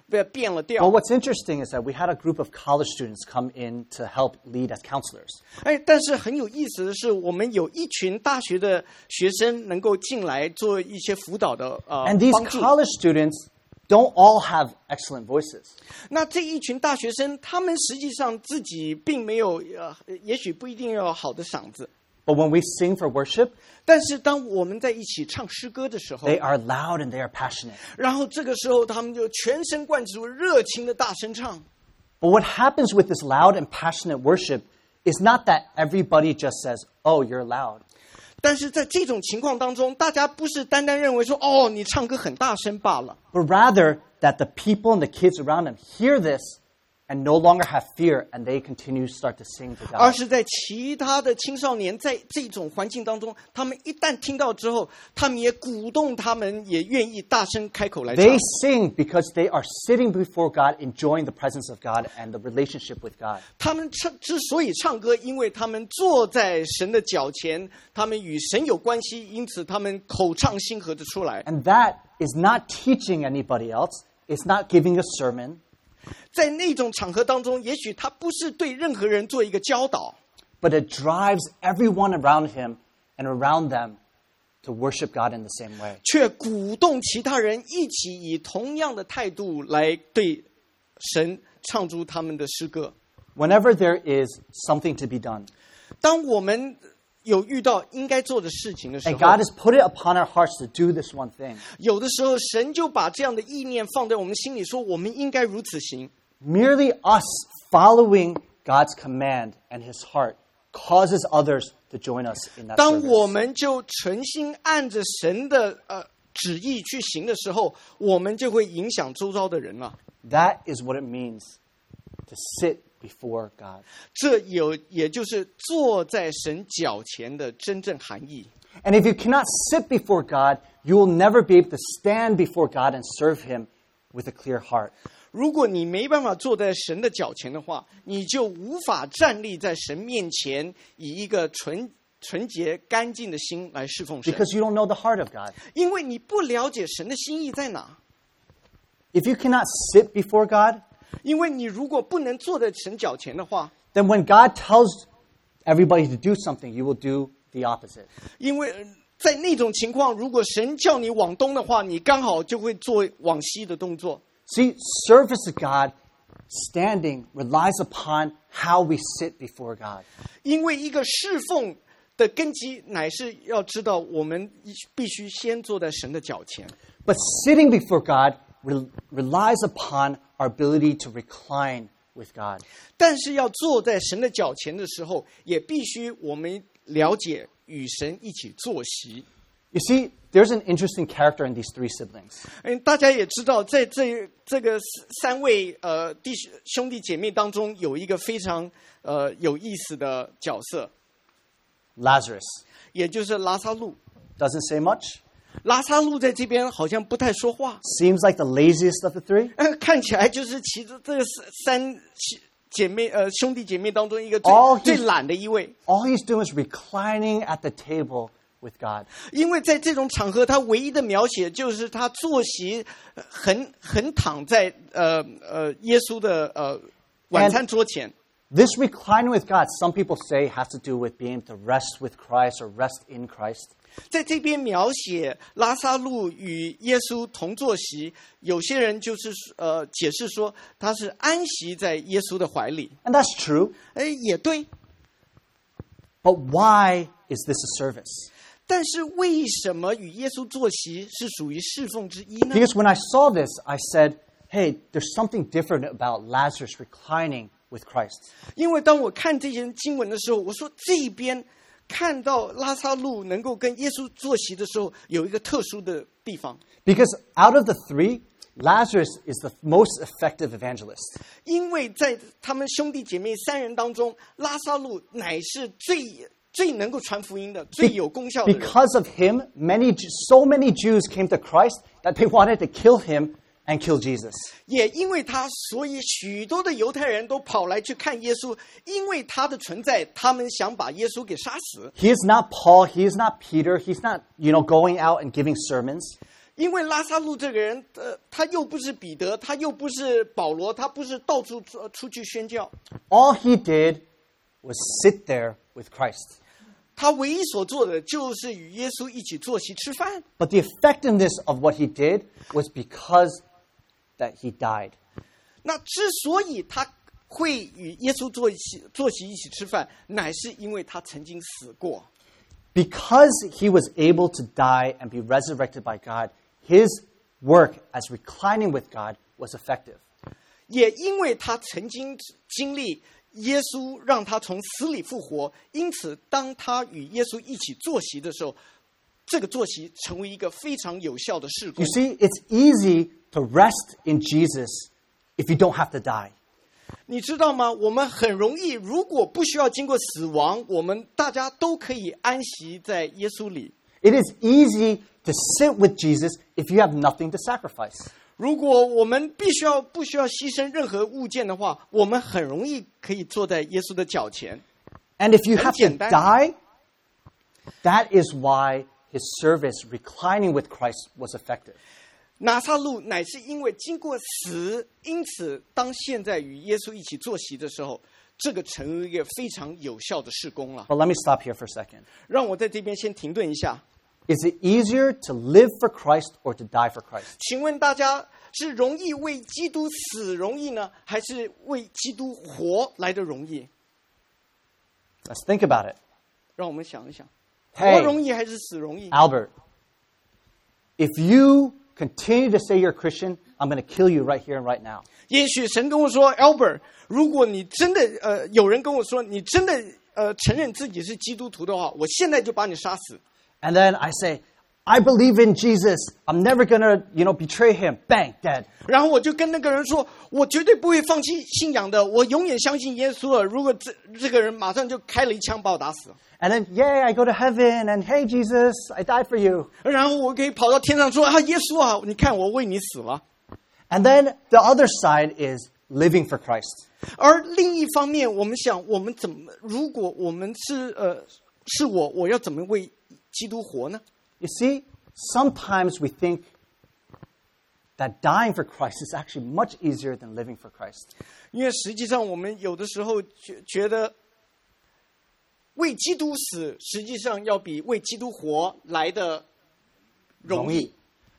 变了 But 调。 what's interesting is that we had a group of college students come in to help lead as counselors. 但是很有意思的是，我们有一群大学的学生能够进来做一些辅导的 And these 帮助。 college students don't all have excellent voices. 那这一群大学生，他们实际上自己并没有也许不一定要有好的嗓子， But when we sing for worship, 但是当我们在一起唱诗歌的时候， they are loud and they are passionate. 然后这个时候他们就全神贯注、热情的大声唱。 But what happens with this loud and passionate worship is not that everybody just says, "Oh, you're loud." 但是在这种情况当中，大家不是单单认为说哦，你唱歌很大声罢了， But rather that the people and the kids around them hear this and no longer have fear and they continue to start to sing to 而 God. 是在其他的青少年在这种环境当中，他们一旦听到之后，他们也鼓动他们，也愿意大声开口来唱。 They sing because they are sitting before God, enjoying the presence of God and the relationship with God. 他们之所以唱歌，因为他们坐在神的脚前，他们与神有关系，因此他们口唱心和的出来。 And that is not teaching anybody else. It's not giving a sermon, 在那种场合当中，也许他不是对任何人做一个教导， but it drives everyone around him and around them to worship God in the same way. 却鼓动其他人一起以同样的态度来对神唱出他们的诗歌。 Whenever there is something to be done, 当我们有遇到应该做的事情的时 and 候， God has put it upon our hearts to do this one thing, 有的时候神就把这样的意念放在我们心里，说我们应该如此行。 merely us following God's command and his heart causes others to join us in that 当我 service. 们就诚心按着神的旨意去行的时候，我们就会影响周遭的人了。 That is what it means to sit before God. 这也就是坐在神脚前的真正含义。 And if you cannot sit before God, you will never be able to stand before God and serve him with a clear heart. 如果你没办法坐在神的脚前的话，你就无法站立在神面前，以一个纯洁干净的心来侍奉神， Because you don't know the heart of God. 因为你不了解神的心意在哪。 If you cannot sit before God, 因为你如果不能坐在神脚前的话， then when God tells everybody to do something, you will do the opposite. 因为在那种情况，如果神叫你往东的话，你刚好就会做往西的动作。 See, service to God, standing, relies upon how we sit before God. 因为一个侍奉的根基乃是要知道，我们必须先坐在神的脚前。 But sitting before God relies upon our ability to recline with God. 但是要坐在神的脚前的时候，也必须我们了解与神一起坐席。 You see, there's an interesting character in these three siblings. 大家也知道，在这个三位兄弟姐妹当中，有一个非常有意思的角色， Lazarus 也就是拉撒路。 doesn't say much, 拉撒路在这边好像不太说话， seems like the laziest of the three. 看起来就是其中这三姐妹兄弟姐妹当中一个 Oh, 最懒的一位。 All he's doing is reclining at the table with God. 因为在这种场合，他唯一的描写就是他坐席横躺在耶稣的晚餐桌前。 This reclining with God, some people say, has to do with being able to rest with Christ or rest in Christ. 在这边描写拉撒路与耶稣同坐席，有些人就是解释说他是安息在耶稣的怀里。 And that's true. 也对， But why is this a service? 但是为什么与耶稣坐席是属于侍奉之一呢？ Because when I saw this, I said, hey, there's something different about Lazarus reclining with Christ. 因为当我看这些经文的时候，我说这边看到拉撒路能够跟耶稣坐席的时候，有一个特殊的地方。 Because out of the three, Lazarus is the most effective evangelist. 因为在他们兄弟姐妹三人当中，拉撒路乃是最能够传福音的、最有功效的人。 Because of him, so many Jews came to Christ that they wanted to kill him and kill Jesus. 也因为他，所以许多的犹太人都跑来去看耶稣，因为他的存在，他们想把耶稣给杀死。 He is not Paul, he is not Peter, he's not, going out and giving sermons. 因为拉撒路这个人，他又不是彼得，他又不是保罗，他不是到处出去宣教。 All he did was sit there with Christ. 他唯一所做的就是与耶稣一起坐席吃饭。 But the effectiveness of what he did was because that he died. 那之所以他会与耶稣坐席一起吃饭，乃是因为他曾经死过。 Because he was able to die and be resurrected by God, his work as reclining with God was effective. 也因为他曾经经历耶稣让他从死里复活，因此当他与耶稣一起坐席的时候，这个坐席成为一个非常有效的事工。 You see, it's easy to rest in Jesus if you don't have to die. 你知道吗？我们很容易，如果不需要经过死亡，我们大家都可以安息在耶稣里。 It is easy to sit with Jesus if you have nothing to sacrifice. 如果我们不需要牺牲任何物件的话，我们很容易可以坐在耶稣的脚前。 And if you have to 很简单。 die, that is why his service reclining with Christ was effective. 拿撒路乃是因为经过死，因此当现在与耶稣一起坐席的时候，这个成为一个非常有效的事工了。 But let me stop here for a second. 让我在这边先停顿一下。 Is it easier to live for Christ or to die for Christ? 请问大家是容易为基督死容易呢，还是为基督活来的容易？ Let's think about it. 让我们想一想， Hey. 活容易还是死容易？ Albert, if you continue to say you're a Christian, I'm going to kill you right here and right now. 也许神跟我说 ，Albert， 如果你真的有人跟我说你真的承认自己是基督徒的话，我现在就把你杀死。 And then I say, I believe in Jesus. I'm never going to, betray him. Bang, dead. 然后我就跟那个人说，我绝对不会放弃信仰的，我永远相信耶稣了。如果这个人马上就开了一枪把我打死。 And then, yay, I go to heaven. And hey, Jesus, I died for you. 然后我可以跑到天上说啊，耶稣啊，你看我为你死了。 And then the other side is living for Christ. 而另一方面，我们想，我们怎么？如果我们是我要怎么为基督活呢？ You see, sometimes we think that dying for Christ is actually much easier than living for Christ. 因为实际上，我们有的时候觉得为基督死，实际上要比为基督活来的容易。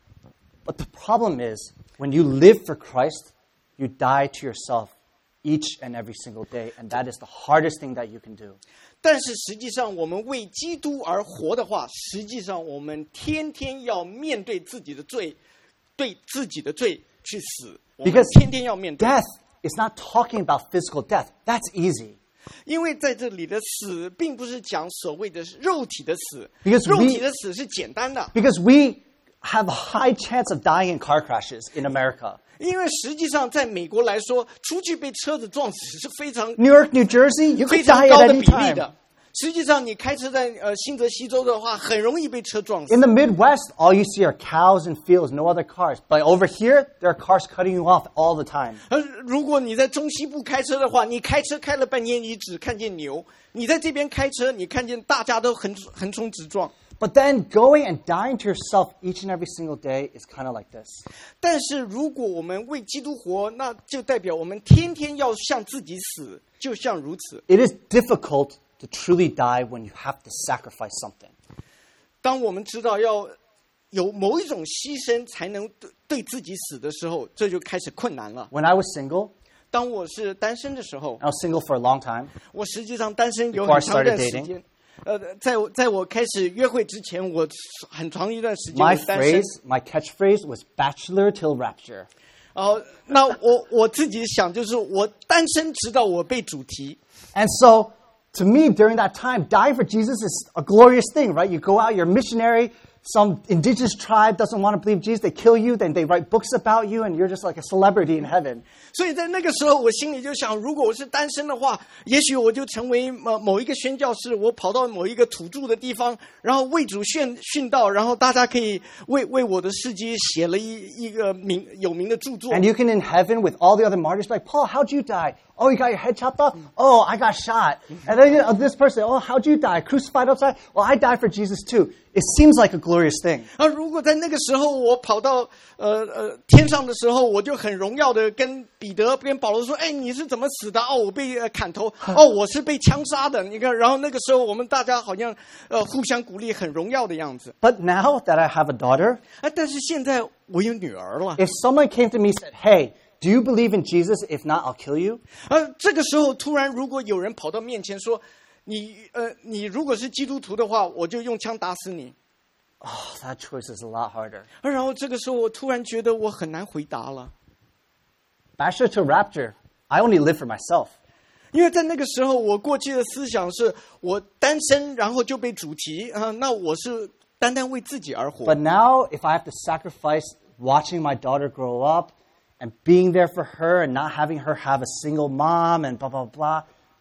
But the problem is, when you live for Christ, you die to yourself each and every single day, and that is the hardest thing that you can do. 但是实际上，我们为基督而活的话，实际上我们天天要面对自己的罪，对自己的罪去死。我们 Because 天天要面对。 Death is not talking about physical death. That's easy. 因为在这里的死，并不是讲所谓的肉体的死， Because 肉 we- 体的死是简单的。 Because we have a high chance of dying in car crashes in America. 因为实际上，在美国来说，出去被车子撞死是非常 New York, New Jersey, you 非 could 常 die 高 at 的 any 比例 time. 的。实际上，你开车在新泽西州的话，很容易被车撞死 In。the Midwest, all you see are cows and fields, no other cars. But over here, there are cars cutting you off all the time. 如果你在中西部开车的话，你开车开了半天，你只看见牛；你在这边开车，你看见大家都横冲直撞。 But then going and dying to yourself each and every single day is kind of like this. 但是如果我们为基督活，那就代表我们天天要向自己死，就像如此。 It is difficult to truly die when you have to sacrifice something. 当我们知道要有某一种牺牲才能对自己死的时候，这就开始困难了。 When I was single, 当我是单身的时候， I was single for a long time. 我实际上单身有 Before I 很长一段 started 时 dating. 间。在我开始约会之前，我很长一段时间 My 我单身。 my catchphrase was bachelor till rapture. 那我自己想，就是我单身直到我被主题。 And so, to me, during that time, dying for Jesus is a glorious thing, right? You go out, you're a missionary, some indigenous tribe doesn't want to believe Jesus, they kill you, then they write books about you, and you're just like a celebrity in heaven. 所以在那个时候，我心里就想，如果我是单身的话，也许我就成为某一个宣教士，我跑到某一个土著的地方，然后为主殉道，然后大家可以为我的事迹写了一个有名的著作。 And you can in heaven with all the other martyrs be like, Paul, how'd you die? Oh, you got your head chopped off? Oh, I got shot. And then this person, oh, how'd you die? Crucified outside? Well, I died for Jesus too. It seems like a glorious thing. 如果在那个时候我跑到天上的时候，我就很荣耀的跟彼得跟保罗说：“哎，你是怎么死的？哦，我被砍头。哦，我是被枪杀的。你看，然后那个时候我们大家好像互相鼓励，很荣耀的样子。” But now that I have a daughter, 但是现在我有女儿了。 if someone came to me and said, "Hey, do you believe in Jesus? If not, I'll kill you." 这个时候突然如果有人跑到面前说：“你如果是基督徒的话，我就用枪打死你。” Oh, that choice is a lot harder. 然后这个时候我突然觉得我很难回答了。 Bachelor to rapture, I only live for myself. 因为在那个时候我过去的思想是我单身，然后就被主题那我是单单为自己而活。 But now, if I have to sacrifice watching my daughter grow up and being there for her and not having her have a single mom and blah, blah, blah,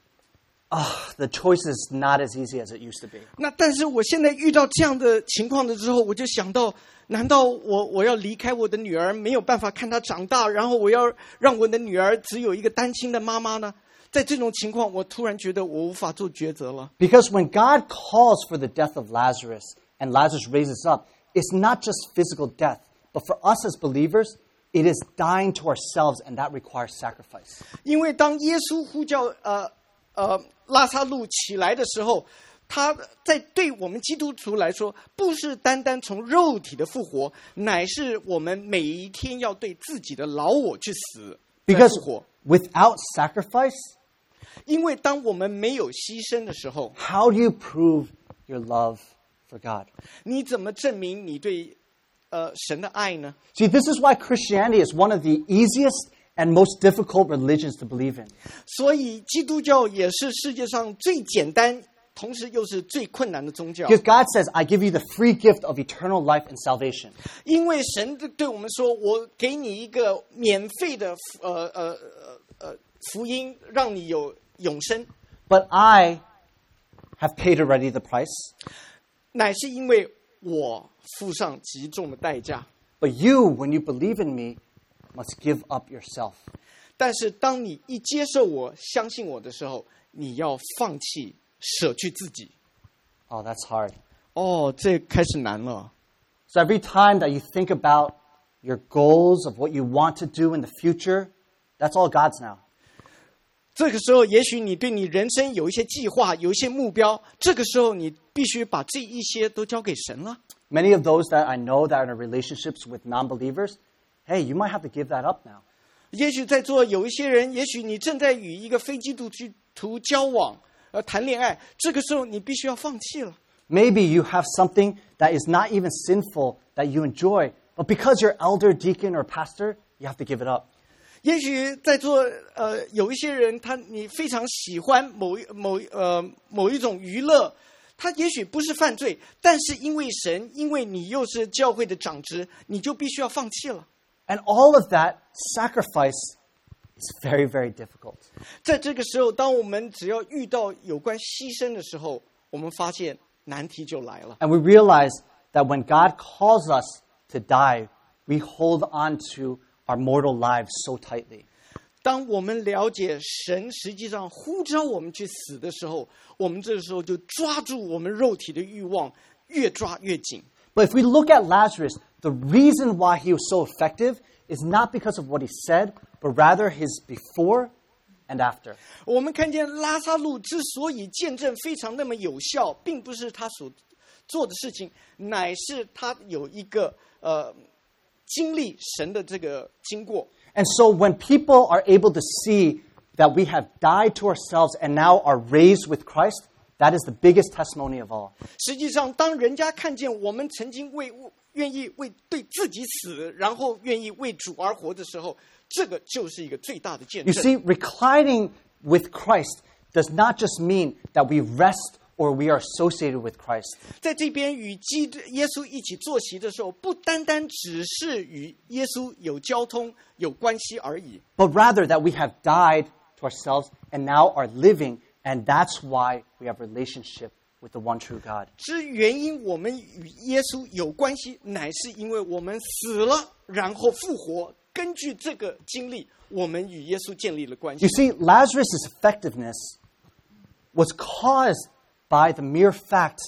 the choice is not as easy as it used to be. 那但是我现在遇到这样的情况的之后，我就想到，难道我要离开我的女儿，没有办法看她长大，然后我要让我的女儿只有一个单亲的妈妈呢？在这种情况，我突然觉得我无法做抉择了。 Because when God calls for the death of Lazarus and Lazarus raises up, it's not just physical death, but for us as believers, it is dying to ourselves, and that requires sacrifice. 因为当耶稣呼叫拉撒路起来的时候，他在对我们基督徒来说，不是单单从肉体的复活，乃是我们每一天要对自己的老我去死， Because 复活。 without sacrifice, 因为当我们没有牺牲的时候， how do you prove your love for God? 你怎么证明你对神的爱呢？ See, this is why Christianity is one of the easiest and most difficult religions to believe in. 所以基督教也是世界上最简单，同时又是最困难的宗教。 Because God says, I give you the free gift of eternal life and salvation. 因为神对我们说：“我给你一个免费的福音，让你有永生。” But I have paid already the price. 乃是因为我付上极重的代价。 But you, when you believe in me, must give up yourself. 但是当你一接受我、相信我的时候，你要放弃、舍去自己。 Oh, that's hard. 这开始难了。 So every time that you think about your goals of what you want to do in the future, that's all God's now. 这个时候，也许你对你人生有一些计划、有一些目标，这个时候你必须把这一些都交给神了。 Many of those that I know that are in relationships with non-believers, hey, you might have to give that up now. 也许在座有一些人，也许你正在与一个非基督徒交往、谈恋爱，这个时候你必须要放弃了。 Maybe you have something that is not even sinful that you enjoy, but because you're elder, deacon, or pastor, you have to give it up. 也许在座有一些人，你非常喜欢某一种娱乐，他也许不是犯罪，但是因为神，因为你又是教会的长职，你就必须要放弃了。 And all of that sacrifice is very, very difficult. 在这个时候，当我们只要遇到有关牺牲的时候，我们发现难题就来了。 And we realize that when God calls us to die, we hold on to our mortal lives so tightly. 当我们了解神实际上呼召我们去死的时候，我们这个时候就抓住我们肉体的欲望，越抓越紧。 But if we look at Lazarus, the reason why he was so effective is not because of what he said, but rather his before and after. 我们看见拉撒路之所以见证非常那么有效，并不是他所做的事情，乃是他有一个经历神的这个经过。 And so when people are able to see that we have died to ourselves and now are raised with Christ, that is the biggest testimony of all. 实际上，当人家看见我们曾经愿意为对自己死，然后愿意为主而活的时候，这个就是一个最大的见 You 证。 see, reclining with Christ does not just mean that we rest or we are associated with Christ. 在这边与耶稣一起坐席的时候，不单单只是与耶稣有交通、有关系而已， But rather that we have died to ourselves and now are living, and that's why we have relationship with the one true God. 之原因我们与耶稣有关系，乃是因为我们死了，然后复活， 根据这个经历，我们与耶稣建立了关系 You。see, Lazarus' effectiveness was caused by the mere fact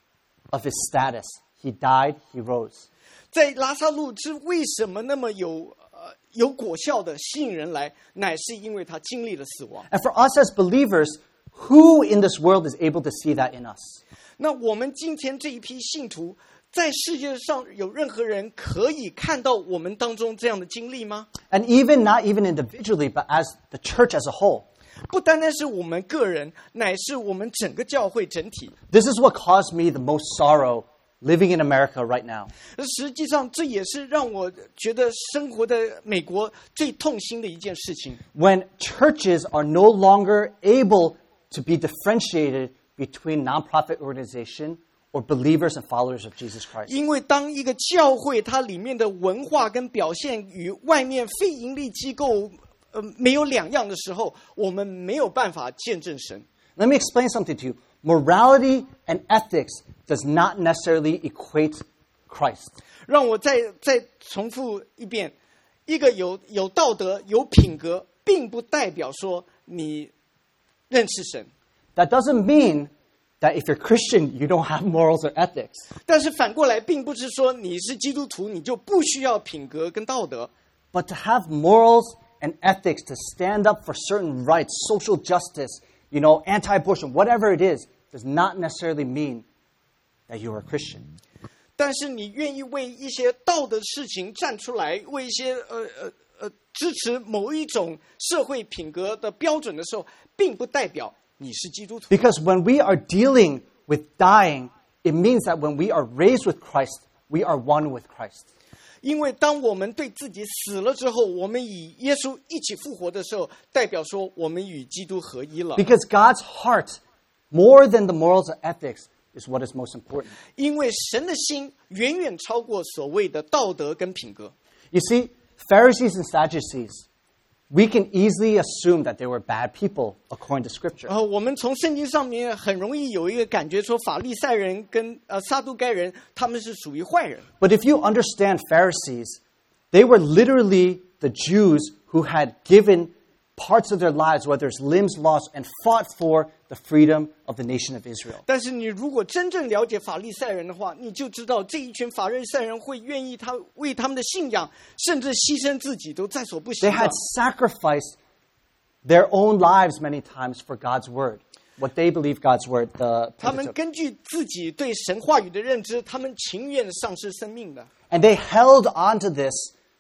of his status. He died, he rose. 在拉撒路之为什么那么有果效的吸引人来，乃是因为他经历了死亡。 And for us as believers, who in this world is able to see that in us? 那我们今天这一批信徒，在世界上有任何人可以看到我们当中这样的经历吗？ And not even individually, but as the church as a whole. 不单单是我们个人，乃是我们整个教会整体。 This is what caused me the most sorrow living in America right now. 实际上，这也是让我觉得生活在美国最痛心的一件事情。 When churches are no longer able to be differentiated between nonprofit organization or believers and followers of Jesus Christ. 因为当一个教会它里面的文化跟表现与外面非盈利机构没有两样的时候，我们没有办法见证神。 Let me explain something to you. Morality and ethics does not necessarily equate Christ. 让我再重复一遍，一个有道德、有品格，并不代表说你认识神。 That doesn't mean that if you're Christian, you don't have morals or ethics. 但是反过来，并不是说你是基督徒，你就不需要品格跟道德。 But to have morals and ethics, to stand up for certain rights, social justice, anti-abortion, whatever it is, does not necessarily mean that you are a Christian. 但是你愿意为一些道德事情站出来，为一些支持某一种社会品格的标准的时候，并不代表你是基督徒。 Because when we are dealing with dying, it means that when we are raised with Christ, we are one with Christ. 因为当我们对自己死了之后，我们与耶稣一起复活的时候，代表说我们与基督合一了。 Because God's heart, more than the morals and ethics, is what is most important. 因为神的心远远超过所谓的道德跟品格。 You see, Pharisees and Sadducees, we can easily assume that they were bad people according to Scripture. 我们从圣经上面很容易有一个感觉，说法利赛人跟撒都该人他们是属于坏人。 But if you understand Pharisees, they were literally the Jews who had given parts of their lives, whether it's limbs lost, and fought for the freedom of the nation of Israel. 但是你如果真正了解法利赛人的话，你就知道这一群法利赛人会愿意为他们的信仰，甚至牺牲自己都在所不惜 They had 的。 sacrificed their own lives many times for God's word, what they believe God's word, the 他们 Pentateuch. 根据自己对神话语的认知，他们情愿丧失生命的。 And they held on to this,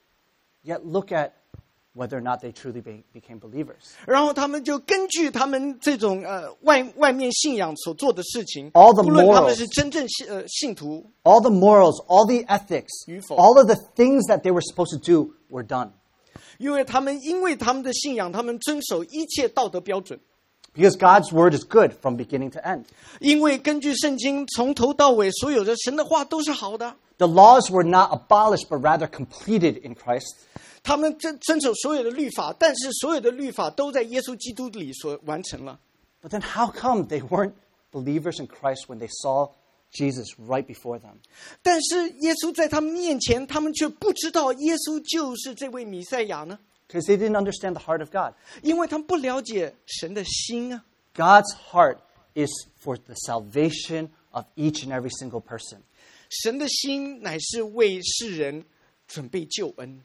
yet look at whether or not they truly became believers. 然后他们就根据他们这种外面信仰所做的事情， All the 不论他们 morals. 是真正信徒， All the morals, all the ethics, 与否。 all of the things that they were supposed to do were done. 因为他们的信仰，他们遵守一切道德标准。 Because God's word is good from beginning to end. 因为根据圣经从头到尾所有的神的话都是好的， The laws were not abolished, but rather completed in Christ. 他们遵守所有的律法，但是所有的律法都在耶稣基督里所完成了。 But then how come they weren't believers in Christ when they saw Jesus right before them? 但是耶稣在他们面前，他们却不知道耶稣就是这位弥赛亚呢？ Because they didn't understand the heart of God. 因为他们不了解神的心啊。 God's heart is for the salvation of each and every single person. 神的心乃是为世人准备救恩。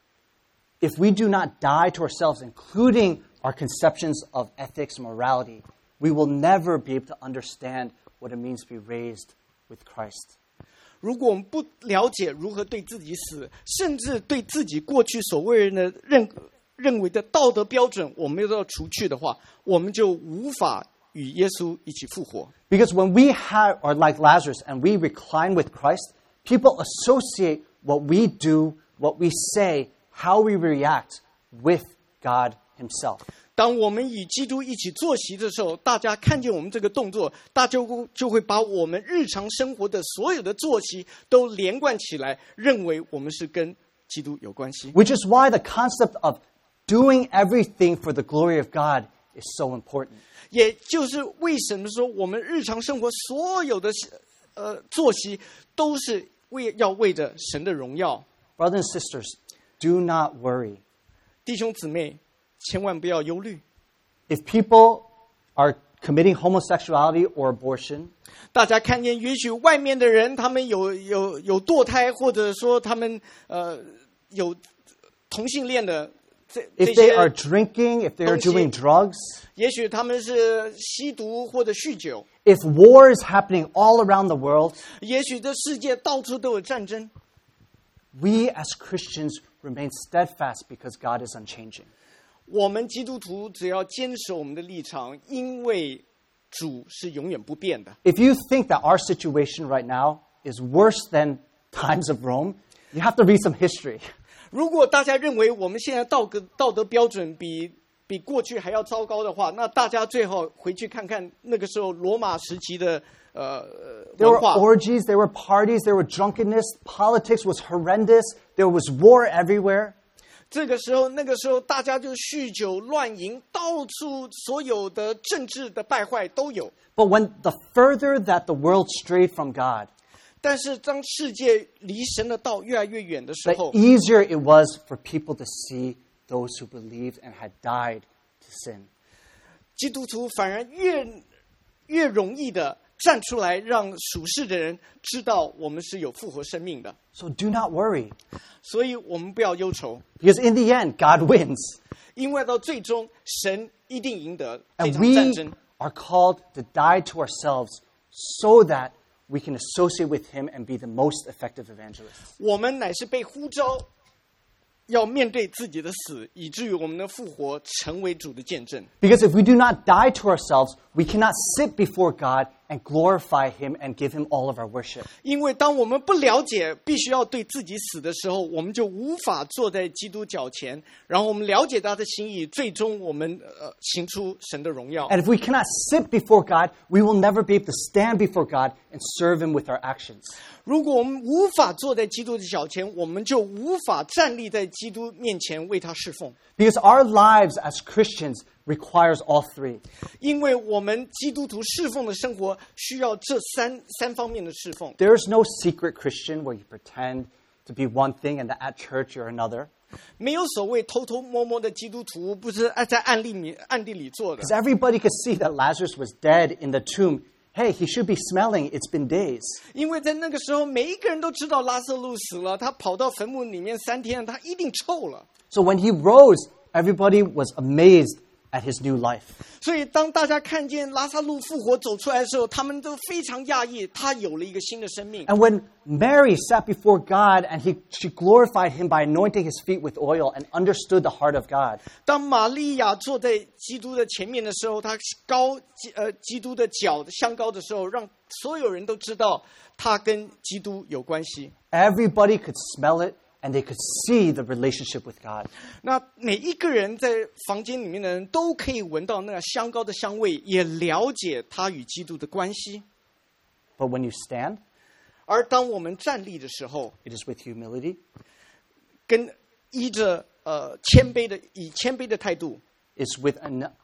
If we do not die to ourselves, including our conceptions of ethics and morality, we will never be able to understand what it means to be raised with Christ. 如果我们不了解如何对自己死，甚至对自己过去所谓人的认为的道德标准，我们都要除去的话，我们就无法与耶稣一起复活。 Because when we are like Lazarus and we recline with Christ, people associate what we do, what we say, how we react with God Himself. 当我们与基督一起坐席的时候，大家看见我们这个动作，大家就会把我们日常生活的所有的坐席都连贯起来，认为我们是跟基督有关系。 Which is why the concept of doing everything for the glory of God is so important. 也就是为什么说我们日常生活所有的坐席都是要为着神的荣耀。 Brothers and sisters, do not worry. 弟兄姊妹，千万不要忧虑。 If people are committing homosexuality or abortion, 大家看见，也许外面的人他们有堕胎，或者说他们有同性恋的这 if they are 些， drinking, if they are 东西。 doing drugs, 也许他们是吸毒或者酗酒， if war is happening all around the world, 也许这世界到处都有战争。 we as Christians remain steadfast because God is unchanging. 我们基督徒只要坚守我们的立场，因为主是永远不变的。 If you think that our situation right now is worse than times of Rome, you have to read some history. 如果大家认为我们现在道德标准比过去还要糟糕的话，那大家最好回去看看那个时候罗马时期的 There 文 were 化。 orgies, there were parties, there were drunkenness, politics was horrendous, there was war everywhere. 那个时候大家就酗酒乱淫，到处所有的政治的败坏都有。 But when the further that the world strayed from God, 但是当世界离神的道越来越远的时 the 候， easier it was for people to see those who believed and had died to sin. 基督徒反而越容易的站出来，让属世的人知道我们是有复活生命的。 So do not worry, 所以我们不要忧愁， because in the end, God wins. 因为到最终神一定赢得这 And 场战 we 争。 are called to die to ourselves so that we can associate with Him and be the most effective evangelists. 我们乃是被呼召要面对自己的死，以至于我们的复活成为主的见证。 Because if we do not die to ourselves, we cannot sit before God and glorify Him and give Him all of our worship. 因为当我们不了解必须要对自己死的时候，我们就无法坐在基督脚前，然后我们了解他的心意，最终我们行出神的荣耀。 And if we cannot sit before God, we will never be able to stand before God and serve Him with our actions. 如果我们无法坐在基督的脚前，我们就无法站立在基督面前为他侍奉。 Because our lives as Christians requires all three. 因为我们基督徒侍奉的生活需要这三方面的侍奉。 There is no secret Christian where you pretend to be one thing and that at church you're another. 没有所谓偷偷摸摸的基督徒，不是在暗地里做的。 Because everybody could see that Lazarus was dead in the tomb. Hey, he should be smelling. It's been days. 因为在那个时候，每一个人都知道拉撒路死了，他跑到坟墓里面3天，他一定臭了。 So when he rose, everybody was amazed at his new life. 所以当大家看见拉撒路复活走出来的时候，他们都非常讶异，他有了一个新的生命。 And when Mary sat before God and she glorified him by anointing his feet with oil and understood the heart of God. 当玛利亚坐在基督的前面的时候，他基督的脚相高的时候，让所有人都知道他跟基督有关系。 Everybody could smell it and they could see the relationship with God. 那每一个人在房间里面的人都可以闻到那香膏的香味，也了解他与基督的关系。 But when you stand, 而当我们站立的时候， it is with humility, 跟依着以谦卑的态度， it's with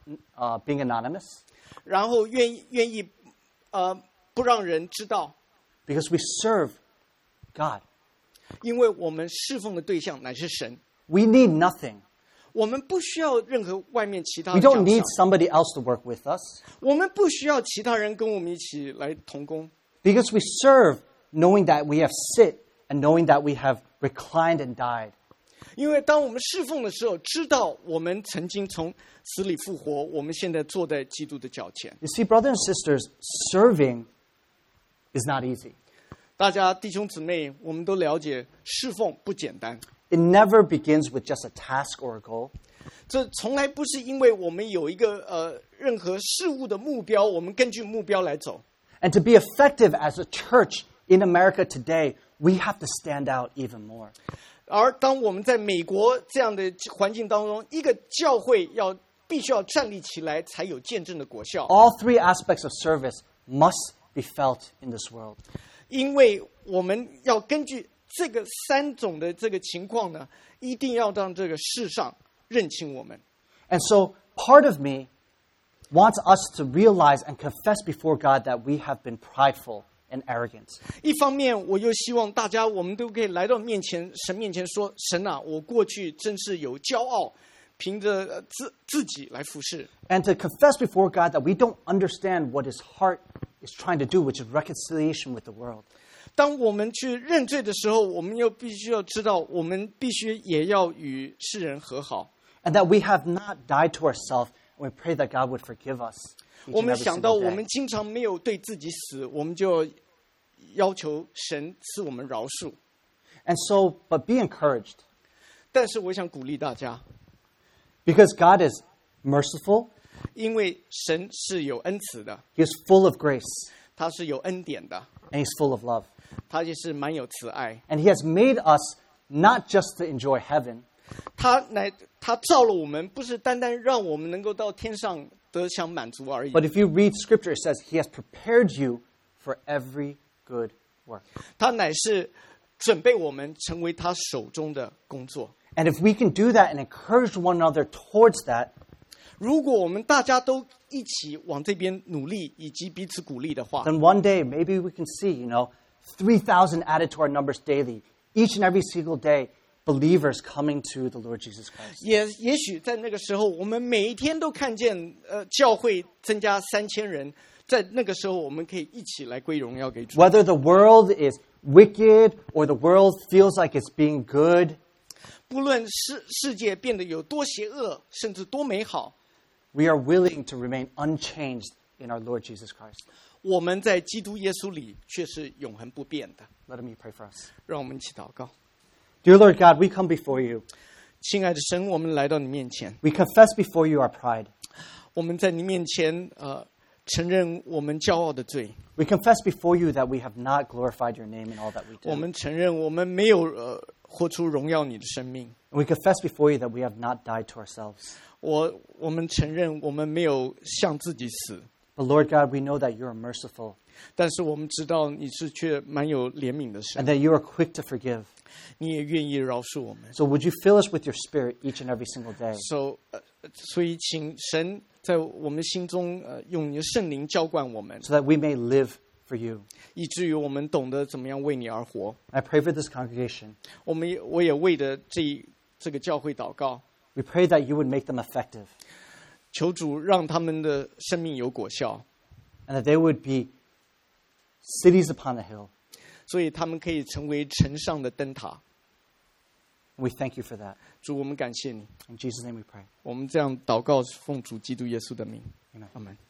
being anonymous, 然后愿意不让人知道， because we serve God. 因为我们侍奉的对象乃是神， We need nothing. 我们不需要任何外面其他 We 的 don't 奖 need 赏， somebody else to work with us, 我们不需要其他人跟我们一起来同工， because we serve knowing that we have sit and knowing that we have reclined and died. 因为当我们侍奉的时候，知道我们曾经从死里复活，我们现在坐在基督的脚前。 You see, brothers and sisters, serving is not easy. 大家弟兄姊妹，我们都了解侍奉不简单， It never begins with just a task or a goal. 这从来不是因为我们有一个任何事物的目标，我们根据目标来走。 And to be effective as a church in America today, we have to stand out even more. 而当我们在美国这样的环境当中，一个教会必须要站立起来，才有见证的果效。 All three aspects of service must be felt in this world. 因为我们要根据这个3种的这个情况呢，一定要让这个世上认清我们。 And so part of me wants us to realize and confess before God that we have been prideful and arrogant. 一方面，我又希望大家我们都可以来到神面前说：神啊，我过去真是有骄傲，凭着自己来服侍。 And to confess before God that we don't understand what his heart is trying to do, which is reconciliation with the world. 当我们去认罪的时候，我们又必须要知道，我们必须也要与世人和好。 And that we have not died to ourselves, and we pray that God would forgive us. 我们想到 each and every single day. 我们经常没有对自己死，我们就要求神赐我们饶恕。 And so, but be encouraged, 但是我想鼓励大家， because God is merciful, 因为神是有恩慈的， he is full of grace, 他是有恩典的， and he's full of love. 他也是蛮有慈爱。 And he has made us not just to enjoy heaven, 他造了我们，不是单单让我们能够到天上得享满足而已。 but if you read scripture, it says he has prepared you for every good work. 他乃是准备我们成为他手中的工作。 And if we can do that and encourage one another towards that, 如果我们大家都一起往这边努力，以及彼此鼓励的话， then one day maybe we can see, 3,000 added to our numbers daily, each and every single day, believers coming to the Lord Jesus Christ. 也许在那个时候，我们每一天都看见教会增加3000人，在那个时候，我们可以一起来归荣耀给主。 Whether the world is wicked or the world feels like it's being good, 不论世界变得有多邪恶，甚至多美好， we are willing to remain unchanged in our Lord Jesus Christ. 我们在基督耶稣里却是永恒不变的。 Let me pray for us. 让我们一起祷告。 Dear Lord God, we come before you. 亲爱的神，我们来到你面前， We confess before you our pride. 我们在你面前承认我们骄傲的罪， We confess before you that we have not glorified your name in all that we 我 do. 们承认我们没有活出荣耀你的生命， And we confess before you that we have not died to ourselves. 我们承认我们没有向自己死， But Lord God, we know that you are merciful 但是我们知道你是却蛮有怜悯的神 and，that you are quick to forgive. 你也愿意饶恕我们。 So would you fill us with your spirit each and every single day? 所以请神在我们心中用你的圣灵浇灌我们， so that we may live for you. 以至于我们懂得怎么样为你而活。 I pray for this congregation. 我也为的这个教会祷告， We pray that you would make them effective 求主让他们的生命有果效， and that they would be cities upon a hill. 所以他们可以成为城上的灯塔。 And we thank you for that. 主，我们感谢你， In Jesus' name we pray. 我们这样祷告，奉主基督耶稣的名， Amen. 阿门。